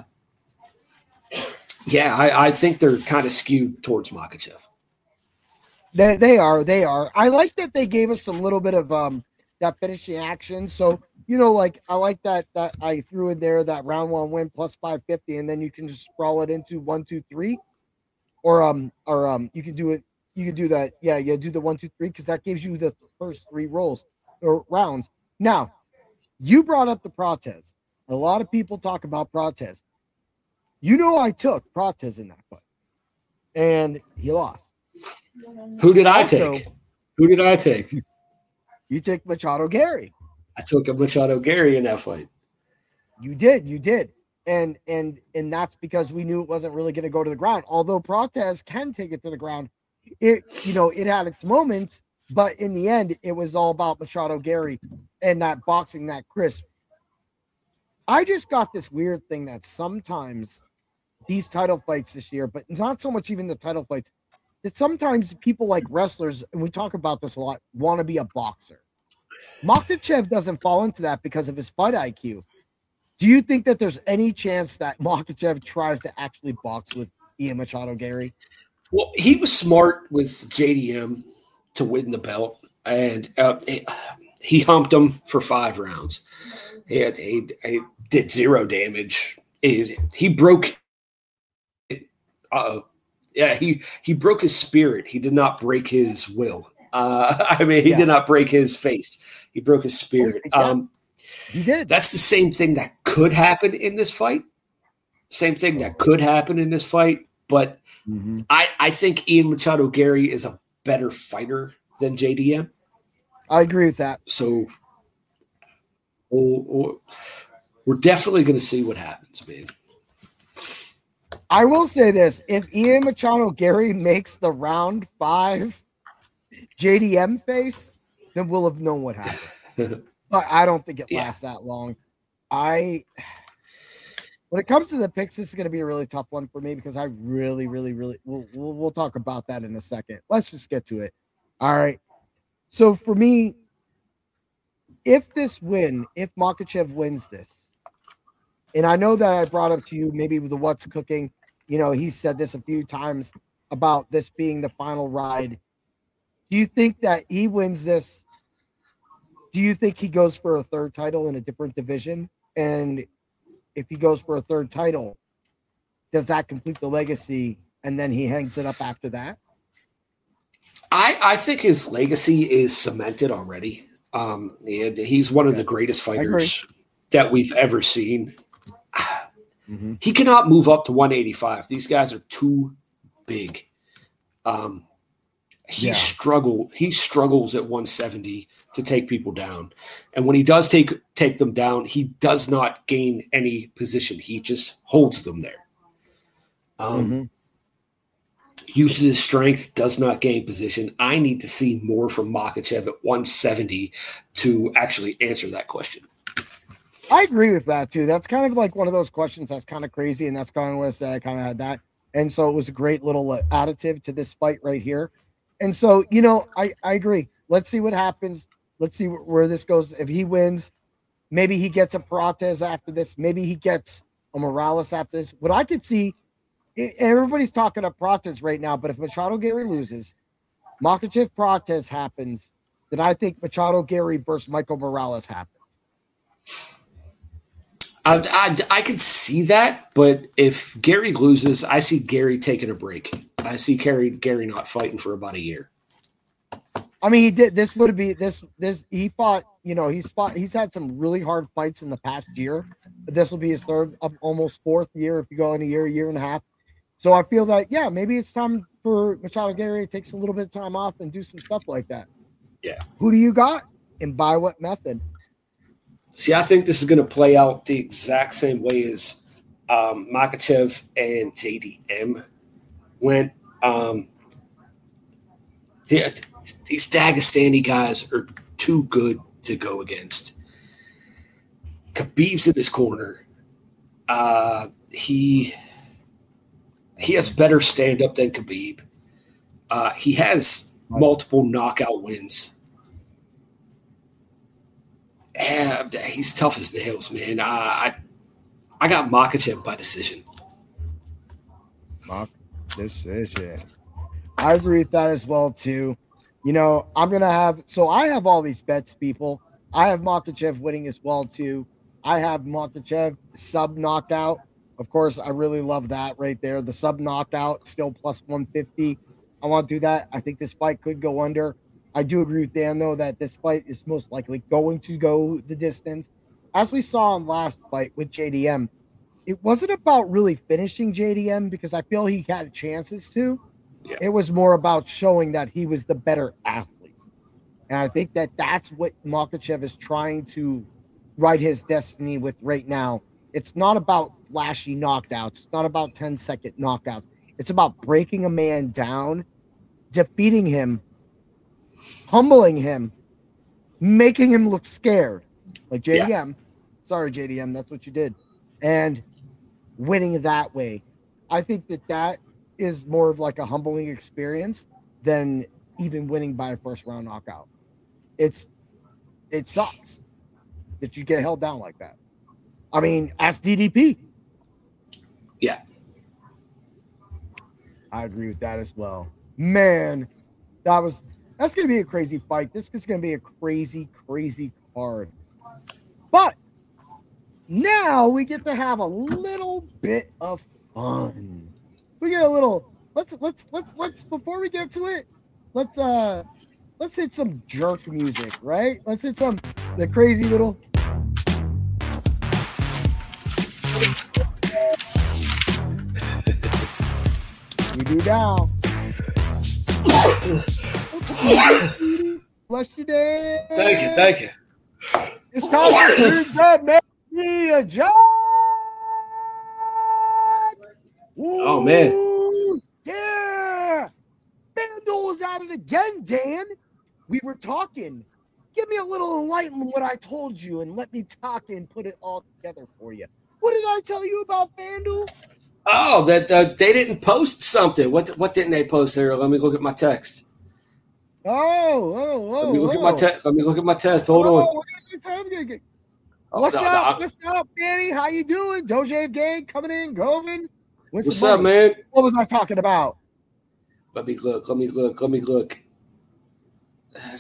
S2: Yeah, I, I think they're kind of skewed towards Makhachev.
S1: They they are, they are. I like that they gave us a little bit of um that finishing action. So, you know, like I like that that I threw in there that round one win plus five fifty, and then you can just sprawl it into one, two, three. Or um or um you can do it, you can do that. Yeah, yeah, do the one, two, three, because that gives you the first three rolls or rounds. Now, you brought up the Protez. A lot of people talk about Protez. You know, I took Protez in that fight, and he lost.
S2: Who did I
S1: also,
S2: take? Who did I take?
S1: You take Machado Gary.
S2: I took a Machado Gary in that fight.
S1: You did, you did, and and and that's because we knew it wasn't really going to go to the ground. Although Protez can take it to the ground, it you know it had its moments, but in the end, it was all about Machado Gary and that boxing, that crisp. I just got this weird thing that sometimes these title fights this year, but not so much even the title fights, that sometimes people like wrestlers, and we talk about this a lot, want to be a boxer. Makhachev doesn't fall into that because of his fight I Q. Do you think that there's any chance that Makhachev tries to actually box with Ian Machado Gary?
S2: Well, he was smart with J D M to win the belt, and uh, he humped him for five rounds. He, had, he, he did zero damage. He, he broke uh, Yeah, he he broke his spirit. He did not break his will. Uh, I mean, he yeah. did not break his face. He broke his spirit.
S1: Yeah,
S2: um,
S1: he did.
S2: That's the same thing that could happen in this fight. Same thing that could happen in this fight. But mm-hmm. I, I think Ian Machado Gary is a better fighter than J D M.
S1: I agree with that.
S2: So we'll, we'll, we're definitely going to see what happens, man.
S1: I will say this. If Ian Machado Gary makes the round five J D M face, then we'll have known what happened. But I don't think it yeah. lasts that long. I, when it comes to the picks, this is going to be a really tough one for me because I really, really, really, we'll, we'll, we'll talk about that in a second. Let's just get to it. All right. So for me, if this win, if Makhachev wins this, and I know that I brought up to you maybe with the What's Cooking, you know, he said this a few times about this being the final ride. Do you think that he wins this? Do you think he goes for a third title in a different division? And if he goes for a third title, does that complete the legacy and then he hangs it up after that?
S2: I, I think his legacy is cemented already. Um, he's one of the greatest fighters that we've ever seen. Mm-hmm. He cannot move up to one eighty-five. These guys are too big. Um, he yeah. struggle. He struggles at one seventy to take people down, and when he does take take them down, he does not gain any position. He just holds them there. Um, mm-hmm. Uses his strength, does not gain position. I need to see more from Makhachev at one seventy to actually answer that question.
S1: I agree with that too. That's kind of like one of those questions that's kind of crazy, and that's kind of what I said. I kind of had that, and so it was a great little uh, additive to this fight right here. And so, you know, I I agree. Let's see what happens. Let's see wh- where this goes. If he wins, maybe he gets a Prates after this. Maybe he gets a Morales after this. What I could see, everybody's talking about Prates right now, but if Machado Gary loses, Makhachev Prates happens, then I think Machado Gary versus Michael Morales happens.
S2: I, I, I could see that, but if Gary loses, I see Gary taking a break. I see Gary Gary not fighting for about a year.
S1: I mean, he did. This would be this. This he fought. You know, he's fought. He's had some really hard fights in the past year. But this will be his third, almost fourth year if you go in a year, year and a half. So I feel that yeah, maybe it's time for Machado Gary to take a little bit of time off and do some stuff like that.
S2: Yeah.
S1: Who do you got, and by what method?
S2: See, I think this is going to play out the exact same way as um, Makhachev and J D M went. Um, the, these Dagestani guys are too good to go against. Khabib's in his corner. Uh, he he has better stand-up than Khabib. Uh, he has multiple knockout wins. Yeah, he's tough as nails, man. I I, I got Makhachev by decision.
S1: Mock decision. I agree with that as well, too. You know, I'm going to have – so I have all these bets, people. I have Makhachev winning as well, too. I have Makhachev sub-knockout. Of course, I really love that right there. The sub-knockout, still plus one fifty. I want to do that. I think this fight could go under. I do agree with Dan, though, that this fight is most likely going to go the distance. As we saw in last fight with J D M, it wasn't about really finishing J D M because I feel he had chances to. Yeah. It was more about showing that he was the better athlete. And I think that that's what Makhachev is trying to write his destiny with right now. It's not about flashy knockouts. It's not about ten-second knockouts. It's about breaking a man down, defeating him, humbling him, making him look scared, like J D M. Yeah. Sorry, J D M, that's what you did. And winning that way. I think that that is more of like a humbling experience than even winning by a first round knockout. It's it sucks that you get held down like that. I mean, ask D D P.
S2: Yeah.
S1: I agree with that as well. Man, that was that's gonna be a crazy fight. This is gonna be a crazy, crazy card. But now we get to have a little bit of fun. We get a little let's let's let's let's before we get to it, let's uh let's hit some jerk music, right? Let's hit some the crazy little we do now. Bless you, day.
S2: Thank you, thank you.
S1: It's time to God make me a job. Ooh,
S2: oh man,
S1: yeah. FanDuel was at it again, Dan. We were talking. Give me a little enlightenment what I told you, and let me talk and put it all together for you. What did I tell you about FanDuel?
S2: Oh, that uh, they didn't post something. What what didn't they post there? Let me look at my text.
S1: Oh, oh, oh.
S2: Let me look
S1: oh.
S2: at my text. Let me look at my test. Hold
S1: oh,
S2: on.
S1: We're gonna get time. We're gonna get...
S2: Oh,
S1: What's
S2: no,
S1: up?
S2: no,
S1: What's up, Danny? How you doing? Doja Gang coming in, Govin. What's,
S2: What's up, man?
S1: What was I talking about?
S2: Let me look. Let me look. Let me look.
S1: I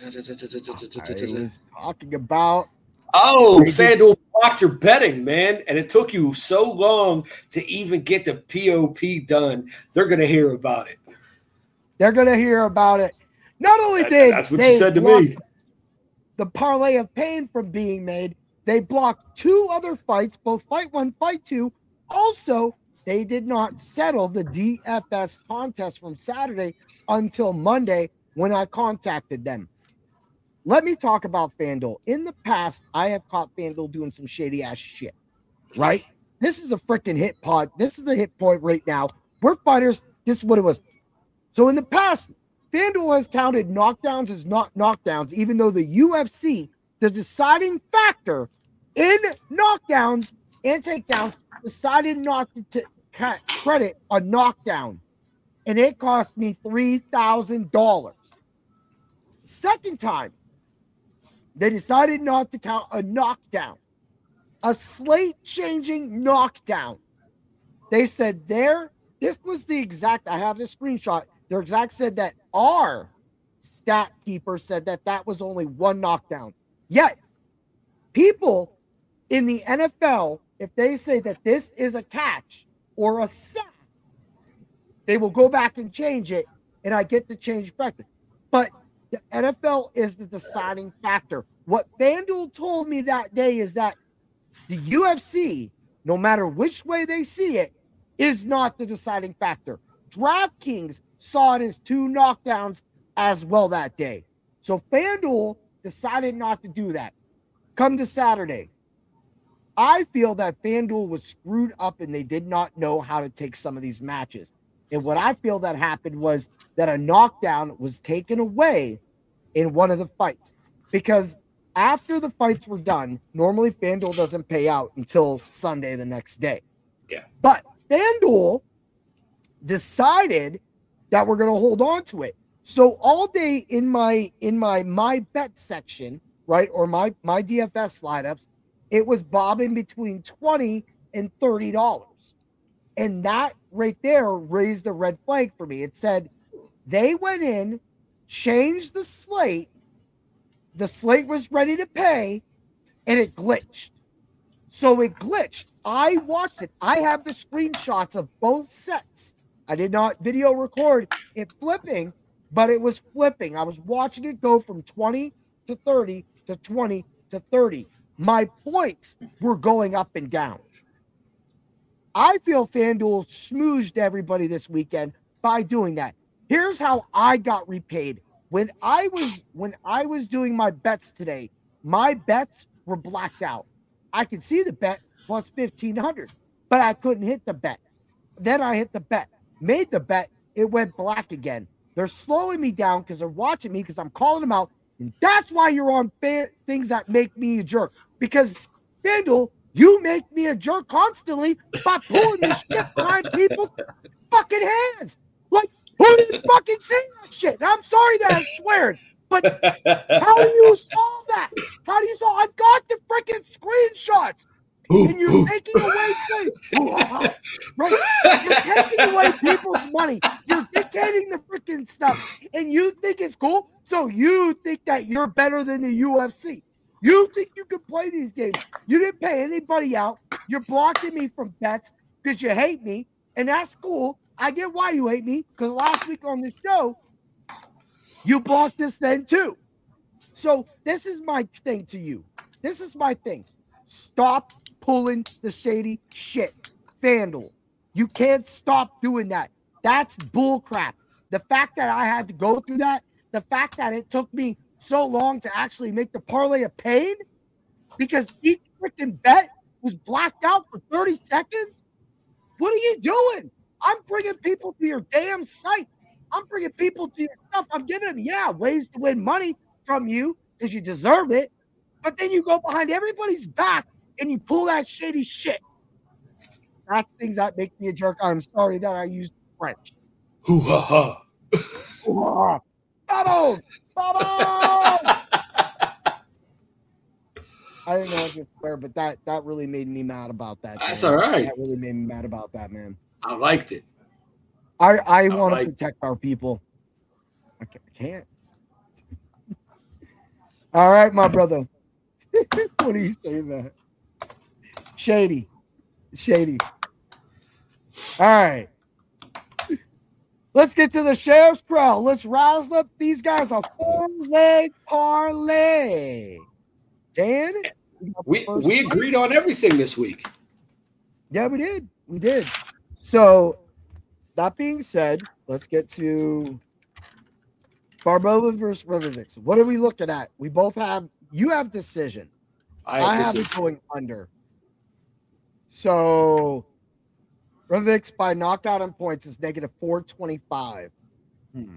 S1: was talking about.
S2: Oh, FanDuel blocked your betting, man, and it took you so long to even get the P O P done. They're gonna hear about it.
S1: They're gonna hear about it. Not only
S2: that,
S1: did
S2: that's what
S1: they
S2: you said to me.
S1: The parlay of pain from being made, they blocked two other fights, both fight one, fight two. Also, they did not settle the D F S contest from Saturday until Monday when I contacted them. Let me talk about FanDuel. In the past, I have caught FanDuel doing some shady ass shit, right? This is a freaking hit pod. This is the hit point right now. We're fighters. This is what it was. So in the past, FanDuel has counted knockdowns as not knockdowns, even though the U F C, the deciding factor in knockdowns and takedowns, decided not to t- credit a knockdown. And it cost me three thousand dollars. Second time, they decided not to count a knockdown, a slate-changing knockdown. They said there, this was the exact, I have the screenshot, their exact said that our stat keeper said that that was only one knockdown. Yet, people in the N F L, if they say that this is a catch or a sack, they will go back and change it, and I get the change factor. But the N F L is the deciding factor. What FanDuel told me that day is that the U F C, no matter which way they see it, is not the deciding factor. DraftKings saw it as two knockdowns as well that day. So FanDuel decided not to do that. Come to Saturday, I feel that FanDuel was screwed up and they did not know how to take some of these matches. And what I feel that happened was that a knockdown was taken away in one of the fights. Because after the fights were done, normally FanDuel doesn't pay out until Sunday the next day.
S2: Yeah.
S1: But FanDuel decided that we're going to hold on to it. So all day in my in my my bet section, right, or my my D F S lineups, it was bobbing between twenty and thirty dollars. And that right there raised a red flag for me. It said they went in, changed the slate, the slate was ready to pay, and it glitched. So it glitched. I watched it. I have the screenshots of both sets. I did not video record it flipping, but it was flipping. I was watching it go from twenty to thirty to twenty to thirty. My points were going up and down. I feel FanDuel smooshed everybody this weekend by doing that. Here's how I got repaid. When I was when I was doing my bets today, my bets were blacked out. I could see the bet plus fifteen hundred, but I couldn't hit the bet. Then I hit the bet, made the bet, it went black again. They're slowing me down because they're watching me because I'm calling them out. And that's why you're on fa- things that make me a jerk. Because FanDuel, you make me a jerk constantly by pulling the shit behind people's fucking hands. Like, who didn't fucking say that shit? I'm sorry that I swear, but how do you solve that? How do you solve? I've got the freaking screenshots, and you're taking away things. Right? You're taking away people's money. You're dictating the freaking stuff, and you think it's cool. So you think that you're better than the U F C. You think you can play these games. You didn't pay anybody out. You're blocking me from bets because you hate me, and that's cool. I get why you hate me, because last week on the show, you blocked this then too. So this is my thing to you. This is my thing. Stop pulling the shady shit. FanDuel. You can't stop doing that. That's bull crap. The fact that I had to go through that, the fact that it took me so long to actually make the parlay a pain because each freaking bet was blacked out for thirty seconds. What are you doing? I'm bringing people to your damn site. I'm bringing people to your stuff. I'm giving them, yeah, ways to win money from you because you deserve it. But then you go behind everybody's back and you pull that shady shit. That's things that make me a jerk. I'm sorry that I used French.
S2: Hoo ha ha.
S1: Bubbles! Bubbles! I didn't know I could swear, but that, that really made me mad about that.
S2: That's
S1: man.
S2: all right.
S1: That really made me mad about that, man.
S2: I liked it.
S1: I, I, I want
S2: like
S1: to protect our people. I can't. All right, my brother. What are you saying, man? Shady. Shady. All right. Let's get to the Sheriff's Corral. Let's rouse up these guys a four-leg parlay. Dan?
S2: We we agreed on everything this week.
S1: Yeah, we did. We did. So, that being said, let's get to Barboa versus Rivers. What are we looking at? We both have, you have decision.
S2: I have,
S1: I have it going under. So, Rivix by knockout in points is negative four twenty-five. Hmm.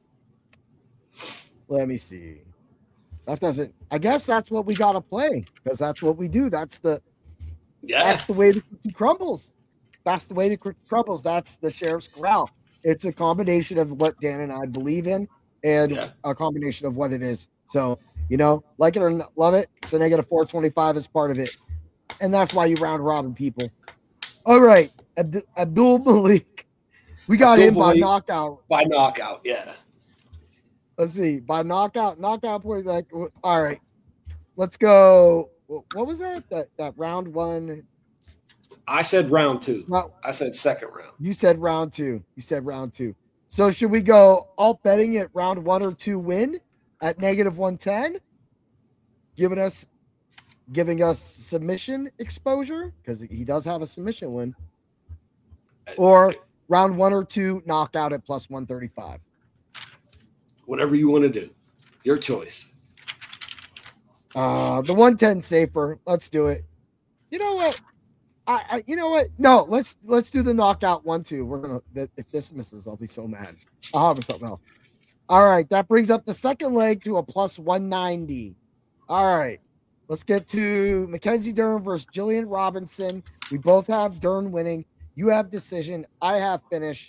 S1: Let me see. That doesn't, I guess that's what we got to play because that's what we do. That's the,
S2: yeah.
S1: That's the way the cookie crumbles. That's the way the cookie crumbles. That's the Sheriff's Corral. It's a combination of what Dan and I believe in and yeah. a combination of what it is. So, you know, like it or not, love it. It's a negative four twenty-five is part of it. And that's why you round robin people. All right. Abd- Abdul Malik. We got
S2: Abdul
S1: him by
S2: Malik
S1: knockout.
S2: By knockout, yeah.
S1: Let's see. By knockout, knockout points. Like, all right. Let's go. What was that? That that round one.
S2: I said round two.
S1: No,
S2: I said second round.
S1: You said round two. You said round two. So should we go alt betting at round one or two win at negative one ten? Giving us giving us submission exposure because he does have a submission win. Or round one or two knockout at plus one thirty-five.
S2: Whatever you want to do. Your choice.
S1: Uh, the one ten safer. Let's do it. You know what? I, I you know what? No, let's let's do the knockout one two. We're gonna if this misses, I'll be so mad. I'll have something else. All right, that brings up the second leg to a plus one ninety. All right, let's get to Mackenzie Dern versus Jillian Robinson. We both have Dern winning. You have decision. I have finish.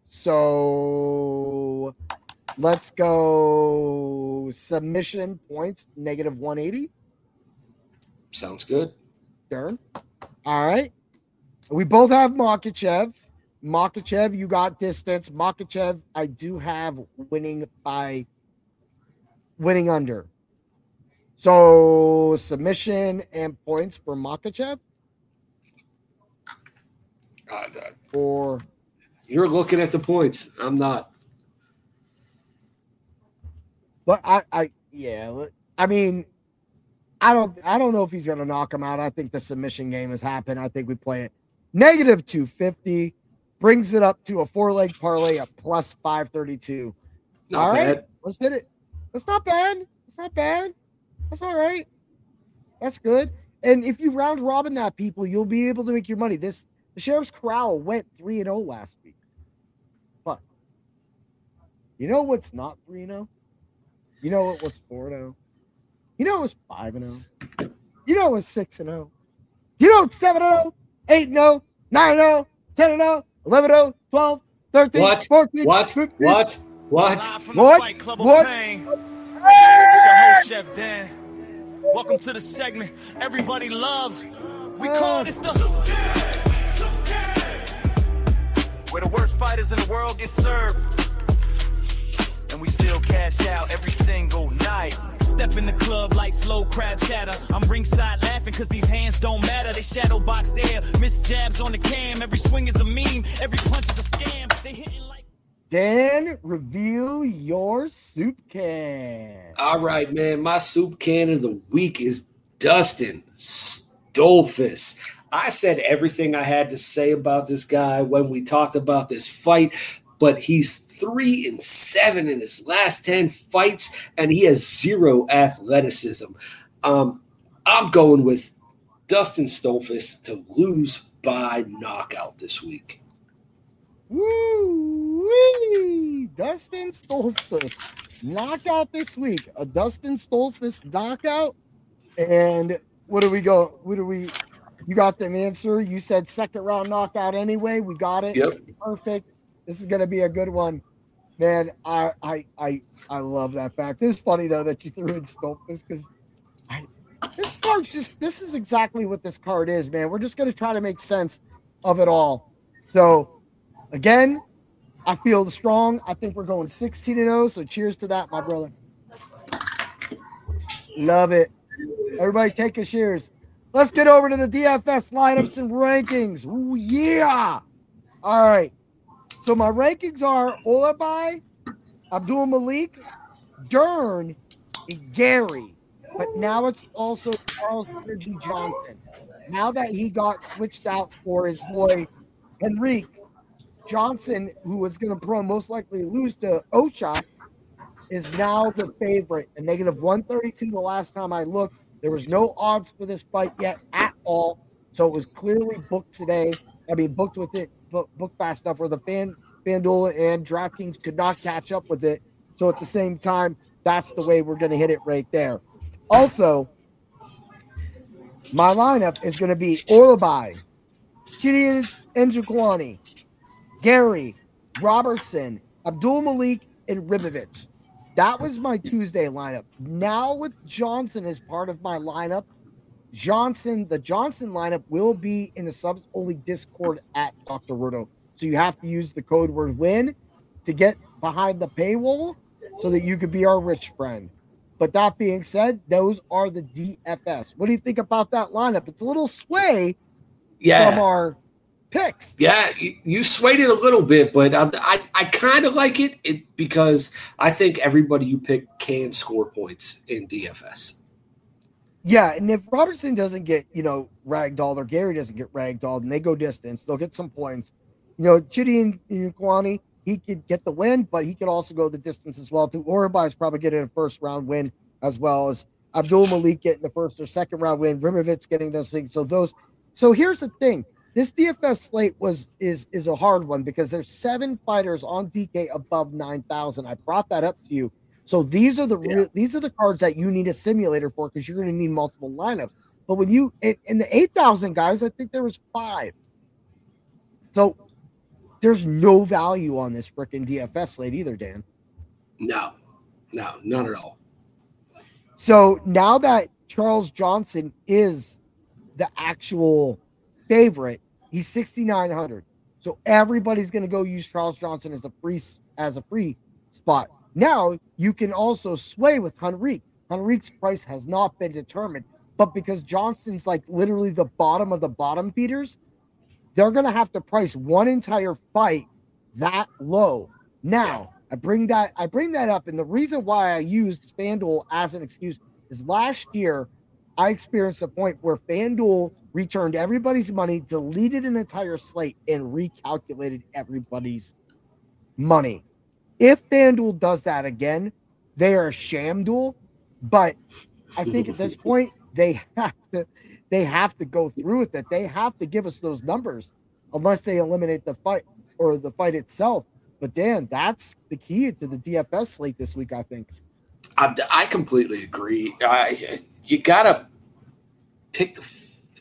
S1: So let's go submission points, negative one eighty.
S2: Sounds good.
S1: Dern. All right. We both have Makhachev. Makhachev, you got distance. Makhachev, I do have winning by winning under. So submission and points for Makhachev.
S2: Uh,
S1: or
S2: you're looking at the points. I'm not.
S1: But I, I, yeah. I mean, I don't, I don't know if he's gonna knock him out. I think the submission game has happened. I think we play it negative two fifty, brings it up to a four leg parlay at plus five thirty two.
S2: Not
S1: all
S2: bad.
S1: right, let's hit it. That's not bad. That's not bad. That's all right. That's good. And if you round robin that, people, you'll be able to make your money. This the Sheriff's Corral went three and zero last week, but you know what's not three and zero? You know what was four and zero? You know it was five and zero. You know it was six and zero. You know it's seven and zero, eight and zero, nine and zero, ten and zero, eleven and zero, twelve, thirteen,
S2: what?
S1: fourteen,
S2: what?
S1: fifteen.
S2: What? What?
S1: What?
S4: What?
S1: What?
S4: Hey! It's your host, Chef Dan. Welcome to the segment everybody loves. We call this the where the worst fighters in the world get served, and we still cash out every single night. Step in the club like slow crowd chatter. I'm ringside laughing cause these hands don't matter. They shadow box air, miss jabs on the cam. Every swing is a meme, every punch is a scam. They
S1: Dan, reveal your soup can.
S2: All right, man. My soup can of the week is Dustin Stolfus. I said everything I had to say about this guy when we talked about this fight, but he's three and seven in his last ten fights, and he has zero athleticism. Um, I'm going with Dustin Stolfus to lose by knockout this week.
S1: Woo-wee! Dustin Stolfus knockout this week. A Dustin Stolfus knockout. And what do we go? What do we? You got the answer. You said second round knockout anyway. We got it.
S2: Yep.
S1: Perfect. This is gonna be a good one, man. I I I I love that fact. It's funny though that you threw in Stolfus because I this card's just this is exactly what this card is, man. We're just gonna try to make sense of it all. So again, I feel strong. I think we're going sixteen and oh. So cheers to that, my brother. Love it. Everybody take a cheers. Let's get over to the D F S lineups and rankings. Ooh, yeah. All right. So my rankings are Olabai, Abdul Malik, Dern, and Gary. But now it's also Charles Energy Johnson. Now that he got switched out for his boy Henrique Johnson, who was going to pro most likely lose to Ocha, is now the favorite. A negative one thirty-two the last time I looked. There was no odds for this fight yet at all. So it was clearly booked today. I mean, booked with it, book, booked fast enough where the fan, FanDuel and DraftKings could not catch up with it. So at the same time, that's the way we're going to hit it right there. Also, my lineup is going to be Olabai, Gideon Njokuani, Gary, Robertson, Abdul Malik, and Ribovich. That was my Tuesday lineup. Now with Johnson as part of my lineup, Johnson, the Johnson lineup will be in the subs only Discord at Doctor Rudo. So you have to use the code word WIN to get behind the paywall so that you could be our rich friend. But that being said, those are the D F S. What do you think about that lineup? It's a little sway
S2: yeah.
S1: from our picks.
S2: Yeah, you, you swayed it a little bit, but I I, I kind of like it, it because I think everybody you pick can score points in D F S.
S1: Yeah, and if Robertson doesn't get, you know, ragdolled or Gary doesn't get ragdolled and they go distance, they'll get some points. You know, Chidi and Kwani, he could get the win, but he could also go the distance as well too. Orabai is probably getting a first round win as well as Abdul Malik getting the first or second round win. Rimovitz getting those things. So those. So here's the thing: this D F S slate was is is a hard one because there's seven fighters on D K above nine thousand. I brought that up to you. So these are the
S2: yeah.
S1: real, these are the cards that you need a simulator for because you're going to need multiple lineups. But when you in, in the eight thousand guys, I think there was five. So there's no value on this freaking D F S slate either, Dan.
S2: No, no, none at all.
S1: So now that Charles Johnson is the actual favorite, he's sixty-nine hundred. So everybody's going to go use Charles Johnson as a free as a free spot. Now you can also sway with Henrique. Henrique's price has not been determined, but because Johnson's like literally the bottom of the bottom feeders, they're going to have to price one entire fight that low. Now, I bring that I bring that up, and the reason why I used FanDuel as an excuse is last year I experienced a point where FanDuel returned everybody's money, deleted an entire slate, and recalculated everybody's money. If FanDuel does that again, they are a sham duel, but I think at this point they have to they have to go through with it. They have to give us those numbers unless they eliminate the fight or the fight itself. But Dan, that's the key to the D F S slate this week, I think.
S2: I, I completely agree. I, you gotta pick the.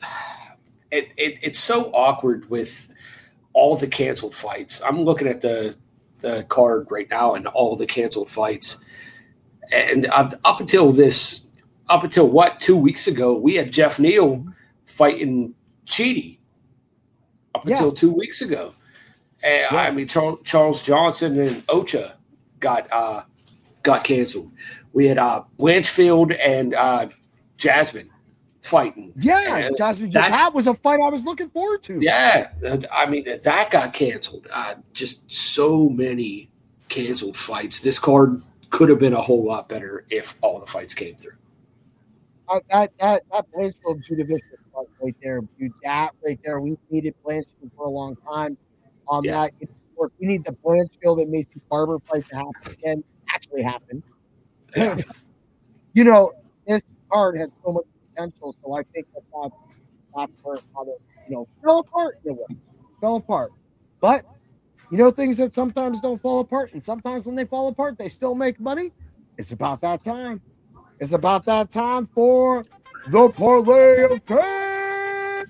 S2: It, it it's so awkward with all the canceled fights. I'm looking at the the card right now and all the canceled fights, and up, up until this, up until what two weeks ago, we had Jeff Neal fighting Chidi. Up
S1: Yeah.
S2: until two weeks ago. And, yeah. I mean, Charles, Charles Johnson and Ocha got uh, got canceled. We had uh, Blanchfield and uh, Jasmine fighting.
S1: Yeah,
S2: and
S1: Jasmine, that, that was a fight I was looking forward to.
S2: Yeah, I mean, that got canceled. Uh, just so many canceled fights. This card could have been a whole lot better if all the fights came through.
S1: Uh, that that that Blanchfield Judovic fight right there, dude. That right there, we needed Blanchfield for a long time. Um,
S2: Yeah.
S1: that of course, we need the Blanchfield and Macy Barber fight to happen again. Actually happen.
S2: Yeah.
S1: You know, this card has so much potential, so I think that that's, that's where it kind of, you know, fell apart in a way. Fell apart. But, you know, things that sometimes don't fall apart, and sometimes when they fall apart, they still make money. It's about that time. It's about that time for the Parlay of Pain.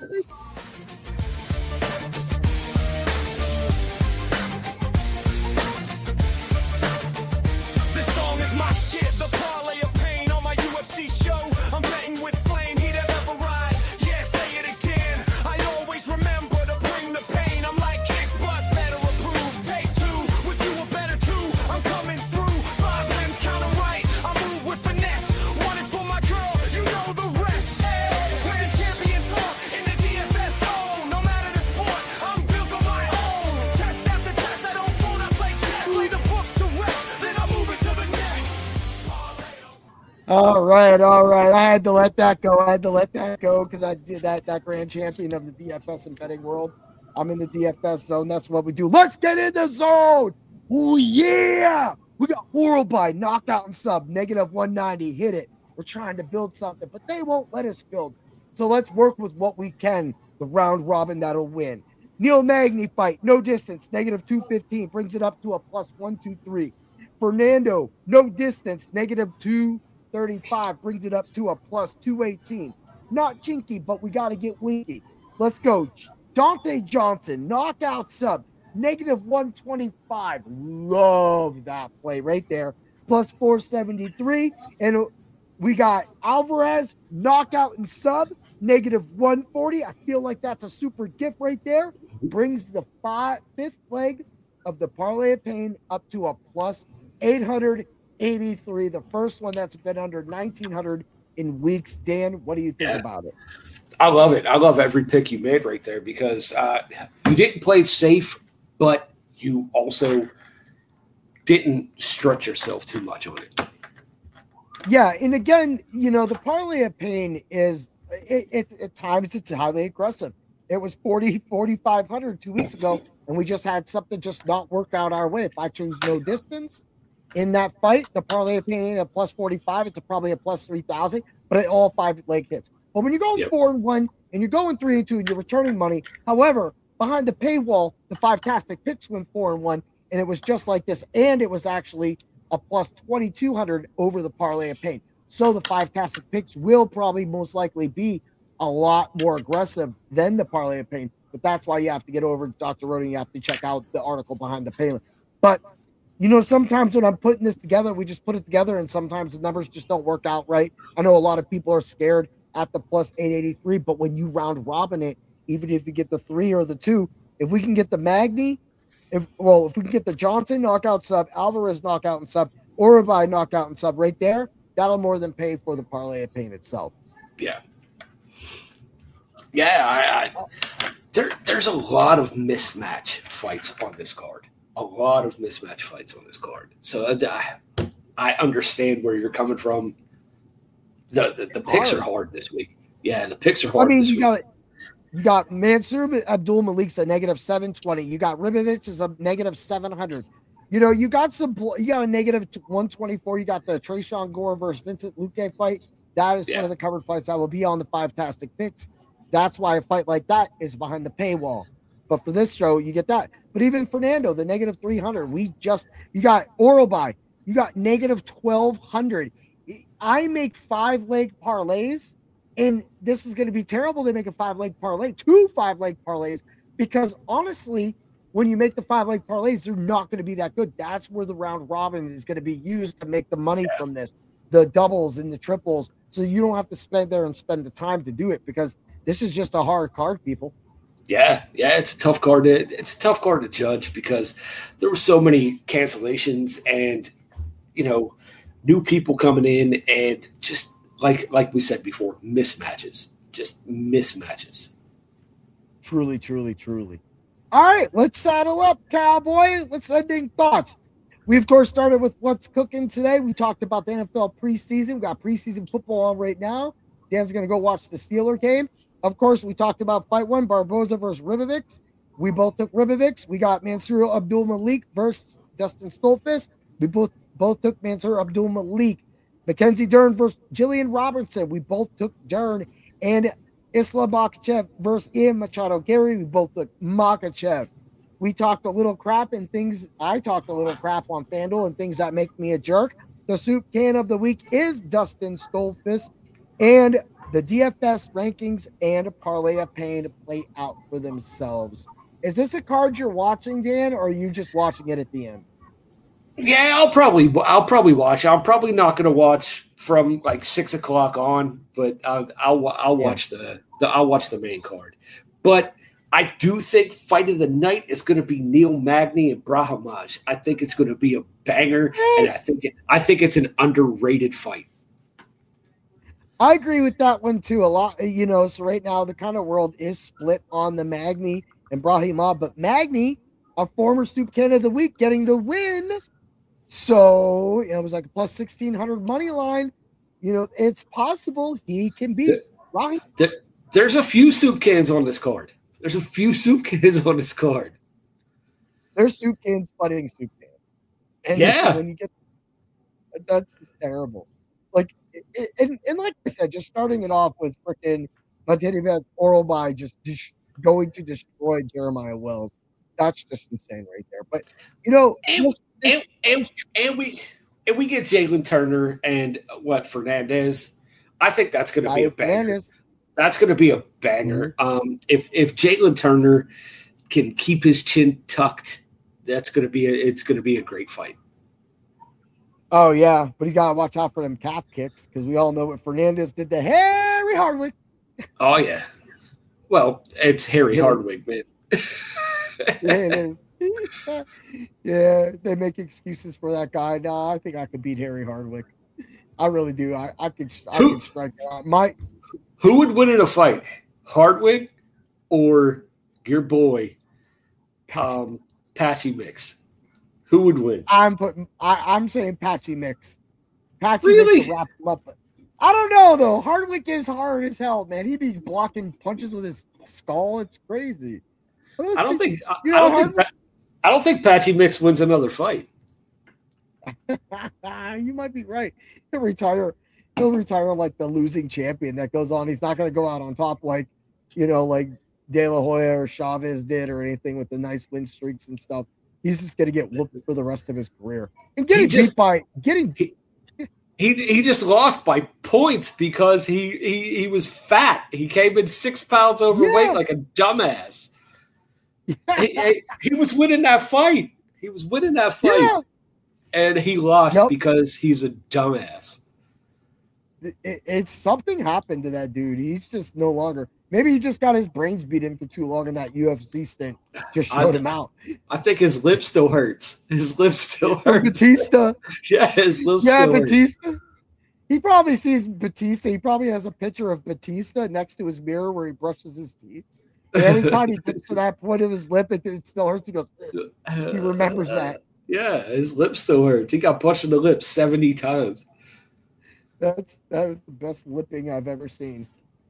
S4: This song is my skit, the parlay of pain on my U F C show. I'm betting with flame, he'd ever ride. Yeah, say it again. I always remember to bring the pain. I'm like kicks, but better approved. Take two, with you a better two. I'm coming through. Five limbs, count 'em right. I move with finesse. One is for my girl, you know the rest. We're the champions talk in the D F S zone. No matter the sport, I'm built on my own. Test after test, I don't fold, I play chess. Lay the books to rest, then I move it to the next.
S1: All right, all right. I had to let that go. I had to let that go because I did that, that grand champion of the D F S and betting world. I'm in the D F S zone. That's what we do. Let's get in the zone. Oh, yeah. We got Oral by knockout and sub, negative one ninety. Hit it. We're trying to build something, but they won't let us build. So let's work with what we can. The round robin that'll win. Neil Magny fight, no distance, negative two fifteen, brings it up to a plus one twenty-three. Fernando, no distance, negative two thirty-five, brings it up to a plus two eighteen. Not chinky, but we got to get winky. Let's go. Dante Johnson, knockout sub, negative one twenty-five. Love that play right there. Plus four seventy-three. And we got Alvarez, knockout and sub, negative one forty. I feel like that's a super gift right there. Brings the five, fifth leg of the Parlay of Pain up to a plus eight eighty-three. The first one that's been under nineteen hundred in weeks. Dan, what do you think
S2: Yeah.
S1: about it?
S2: I love it. I love every pick you made right there because uh, you didn't play it safe, but you also didn't stretch yourself too much on it.
S1: Yeah, and again, you know, the Parlay of Pain is, it, it, at times it's highly aggressive. It was forty, forty-five hundred two weeks ago, and we just had something just not work out our way. If I choose no distance in that fight, the Parlay of Pain at plus forty-five, it's a, probably a plus three thousand, but it, all five leg hits. But when you're going
S2: Yep.
S1: four and one and you're going three and two and you're returning money, however, behind the paywall, the five tastic picks went four and one, and it was just like this, and it was actually a plus twenty-two hundred over the Parlay of Pain. So the five tastic picks will probably most likely be a lot more aggressive than the Parlay of Pain. But that's why you have to get over to Doctor Rodin. You have to check out the article behind the pain. But, you know, sometimes when I'm putting this together, we just put it together, and sometimes the numbers just don't work out right. I know a lot of people are scared at the plus eight eighty-three, but when you round robin it, even if you get the three or the two, if we can get the Magny, if well, if we can get the Johnson knockout sub, Alvarez knockout and sub, Urabai knockout and sub right there, that'll more than pay for the Parlay of Pain itself.
S2: Yeah. Yeah, I, I, there, there's a lot of mismatch fights on this card. A lot of mismatch fights on this card. So I, I understand where you're coming from. The the, the picks
S1: hard.
S2: are hard this week. Yeah, the picks are hard
S1: I mean,
S2: this
S1: you
S2: week.
S1: got you got Mansour Abdul Malik's a negative seven twenty. You got Ribovich is a negative seven hundred. You know, you got some. You got a negative one twenty-four. You got the Trayshawn Gore versus Vincent Luque fight. That is
S2: Yeah.
S1: one of the covered fights that will be on the five tastic picks. That's why a fight like that is behind the paywall. But for this show, you get that. But even Fernando, the negative three hundred, we just, you got Orobai, you got negative twelve hundred. I make five leg parlays, and this is going to be terrible to make a five leg parlay, two five leg parlays, because honestly, when you make the five leg parlays, they're not going to be that good. That's where the round robin is going to be used to make the money
S2: Yeah.
S1: from this, the doubles and the triples. So you don't have to spend there and spend the time to do it, because this is just a hard card, people.
S2: Yeah, yeah, it's a tough card. To, it's a tough card to judge because there were so many cancellations and, you know, new people coming in and just like like we said before, mismatches, just mismatches.
S1: Truly, truly, truly. All right, let's saddle up, cowboy. Let's ending thoughts. We, of course, started with what's cooking today. We talked about the N F L preseason. We got preseason football on right now. Dan's going to go watch the Steeler game. Of course, we talked about fight one, Barboza versus Ribovics. We both took Ribovics. We got Mansour Abdul Malik versus Dustin Stolfus. We both both took Mansour Abdul Malik. Mackenzie Dern versus Jillian Robertson. We both took Dern. And Islam Makhachev versus Ian Machado Gary. We both took Makhachev. We talked a little crap and things. I talked a little crap on FanDuel and things that make me a jerk. The soup can of the week is Dustin Stolfus. And the D F S rankings and parlay of pain play out for themselves. Is this a card you're watching, Dan, or are you just watching it at the end?
S2: Yeah, I'll probably I'll probably watch. I'm probably not going to watch from like six o'clock on, but I'll I'll, I'll watch yeah. the, the I'll watch the main card. But I do think fight of the night is going to be Neil Magny and Brahimaj. I think it's going to be a banger, yes. and I think it, I think it's an underrated fight.
S1: I agree with that one too a lot. You know, so right now the kind of world is split on the Magny and Brahimaj, but Magny, a former Stoop Can of the Week, getting the win. So it was like a plus sixteen hundred money line. You know, it's possible he can beat Brahimaj.
S2: There, there's a few soup cans on this card. There's a few soup cans on this card.
S1: There's soup cans fighting soup cans. And
S2: yeah.
S1: When you get that's just terrible. Like, it, and, and like I said, just starting it off with freaking Matedivet Orobai just dis- going to destroy Jeremiah Wells. That's just insane right there. But, you know,
S2: and,
S1: this, this,
S2: and, and, and we and we get Jalen Turner and what, Fernandez. I think that's going to be a banger. Fernandez. That's going to be a banger. Mm-hmm. Um, if if Jalen Turner can keep his chin tucked, that's going to be a, it's going to be a great fight.
S1: Oh yeah, but he's got to watch out for them calf kicks because we all know what Fernandez did to Harry Hardwick.
S2: Oh yeah, well it's Harry yeah. Hardwick, man.
S1: Yeah, it is. Yeah, they make excuses for that guy. No, I think I could beat Harry Hardwick. I really do. I, I could I Who? could strike out. My
S2: Who would win in a fight, Hardwick or your boy, um, Patchy Mix? Who would win?
S1: I'm putting. I, I'm saying Patchy Mix. Patchy
S2: really?
S1: Mix will wrap him up. I don't know though. Hardwick is hard as hell, man. He'd be blocking punches with his skull. It's crazy.
S2: I don't think. You know, I don't Hardwick? think. I don't think Patchy Mix wins another fight.
S1: You might be right. He'll retire. He'll retire like the losing champion that goes on. He's not going to go out on top like, you know, like De La Hoya or Chavez did or anything with the nice win streaks and stuff. He's just going to get whooped for the rest of his career. And getting just, beat by getting
S2: he, he he just lost by points because he he he was fat. He came in six pounds overweight yeah. like a dumbass. Yeah. He, he, he was winning that fight. He was winning that fight. Yeah. And he lost nope. because he's a dumbass.
S1: It, it, it's something happened to that dude. He's just no longer. Maybe he just got his brains beat in for too long in that U F C stint. Just showed
S2: th-
S1: him out.
S2: I think his lip still hurts. His lips still hurt.
S1: Batista.
S2: Yeah, his lips
S1: yeah,
S2: still
S1: Batista.
S2: hurt.
S1: He probably sees Batista. He probably has a picture of Batista next to his mirror where he brushes his teeth. And every time he gets to that point of his lip, it, it still hurts. He goes, he remembers that.
S2: Yeah, his lip still hurts. He got punched in the lips seventy times.
S1: That's that was the best lipping I've ever seen.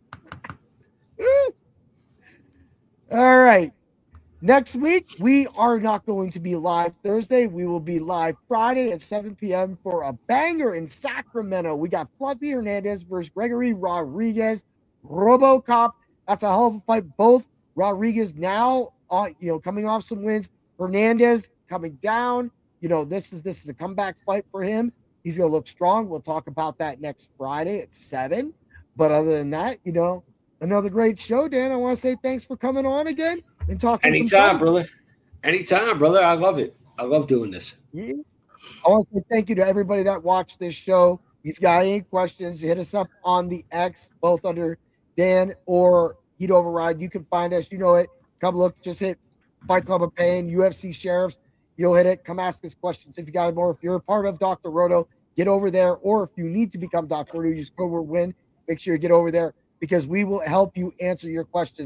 S1: All right. Next week, we are not going to be live Thursday. We will be live Friday at seven p.m. for a banger in Sacramento. We got Fluffy Hernandez versus Gregory Rodriguez. RoboCop. That's a hell of a fight. Both Rodriguez now, uh, you know, coming off some wins. Hernandez coming down. You know, this is this is a comeback fight for him. He's going to look strong. We'll talk about that next Friday at seven. But other than that, you know, another great show, Dan. I want to say thanks for coming on again and talking.
S2: Anytime, brother. Anytime, brother. I love it. I love doing this.
S1: Yeah. I want to say thank you to everybody that watched this show. If you got any questions, hit us up on the X, both under Dan or Heat Override. You can find us. You know it. Come look. Just hit Fight Club of Pain, U F C Sheriffs. You'll hit it. Come ask us questions if you got more. If you're a part of Doctor Roto, get over there. Or if you need to become Doctor Roto, you just go over win. Make sure you get over there because we will help you answer your questions.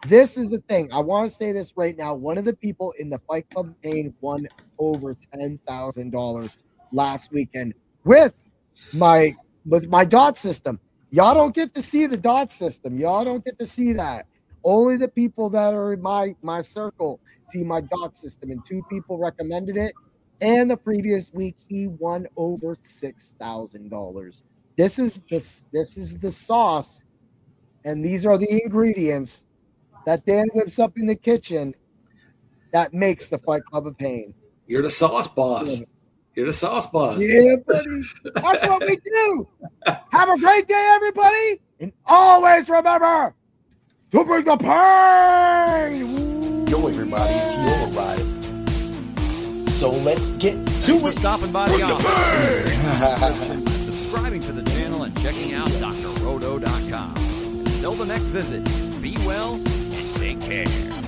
S1: This is the thing. I want to say this right now. One of the people in the Fight Club Pain won over ten thousand dollars last weekend with my with my dot system. Y'all don't get to see the dot system. Y'all don't get to see that. Only the people that are in my my circle see my dot system, and two people recommended it. And the previous week, he won over six thousand dollars. This is this this is the sauce, and these are the ingredients that Dan whips up in the kitchen that makes the Fight Club of Pain.
S2: You're the sauce boss. You're the sauce boss.
S1: Yeah, buddy. That's what we do. Have a great day, everybody, and always remember to bring the pain.
S3: Yo, everybody, it's Yola Ride. So let's get to
S4: Thanks
S3: it.
S4: for stopping by the office. Subscribing to the channel and checking out D R roto dot com. Until the next visit, be well and take care.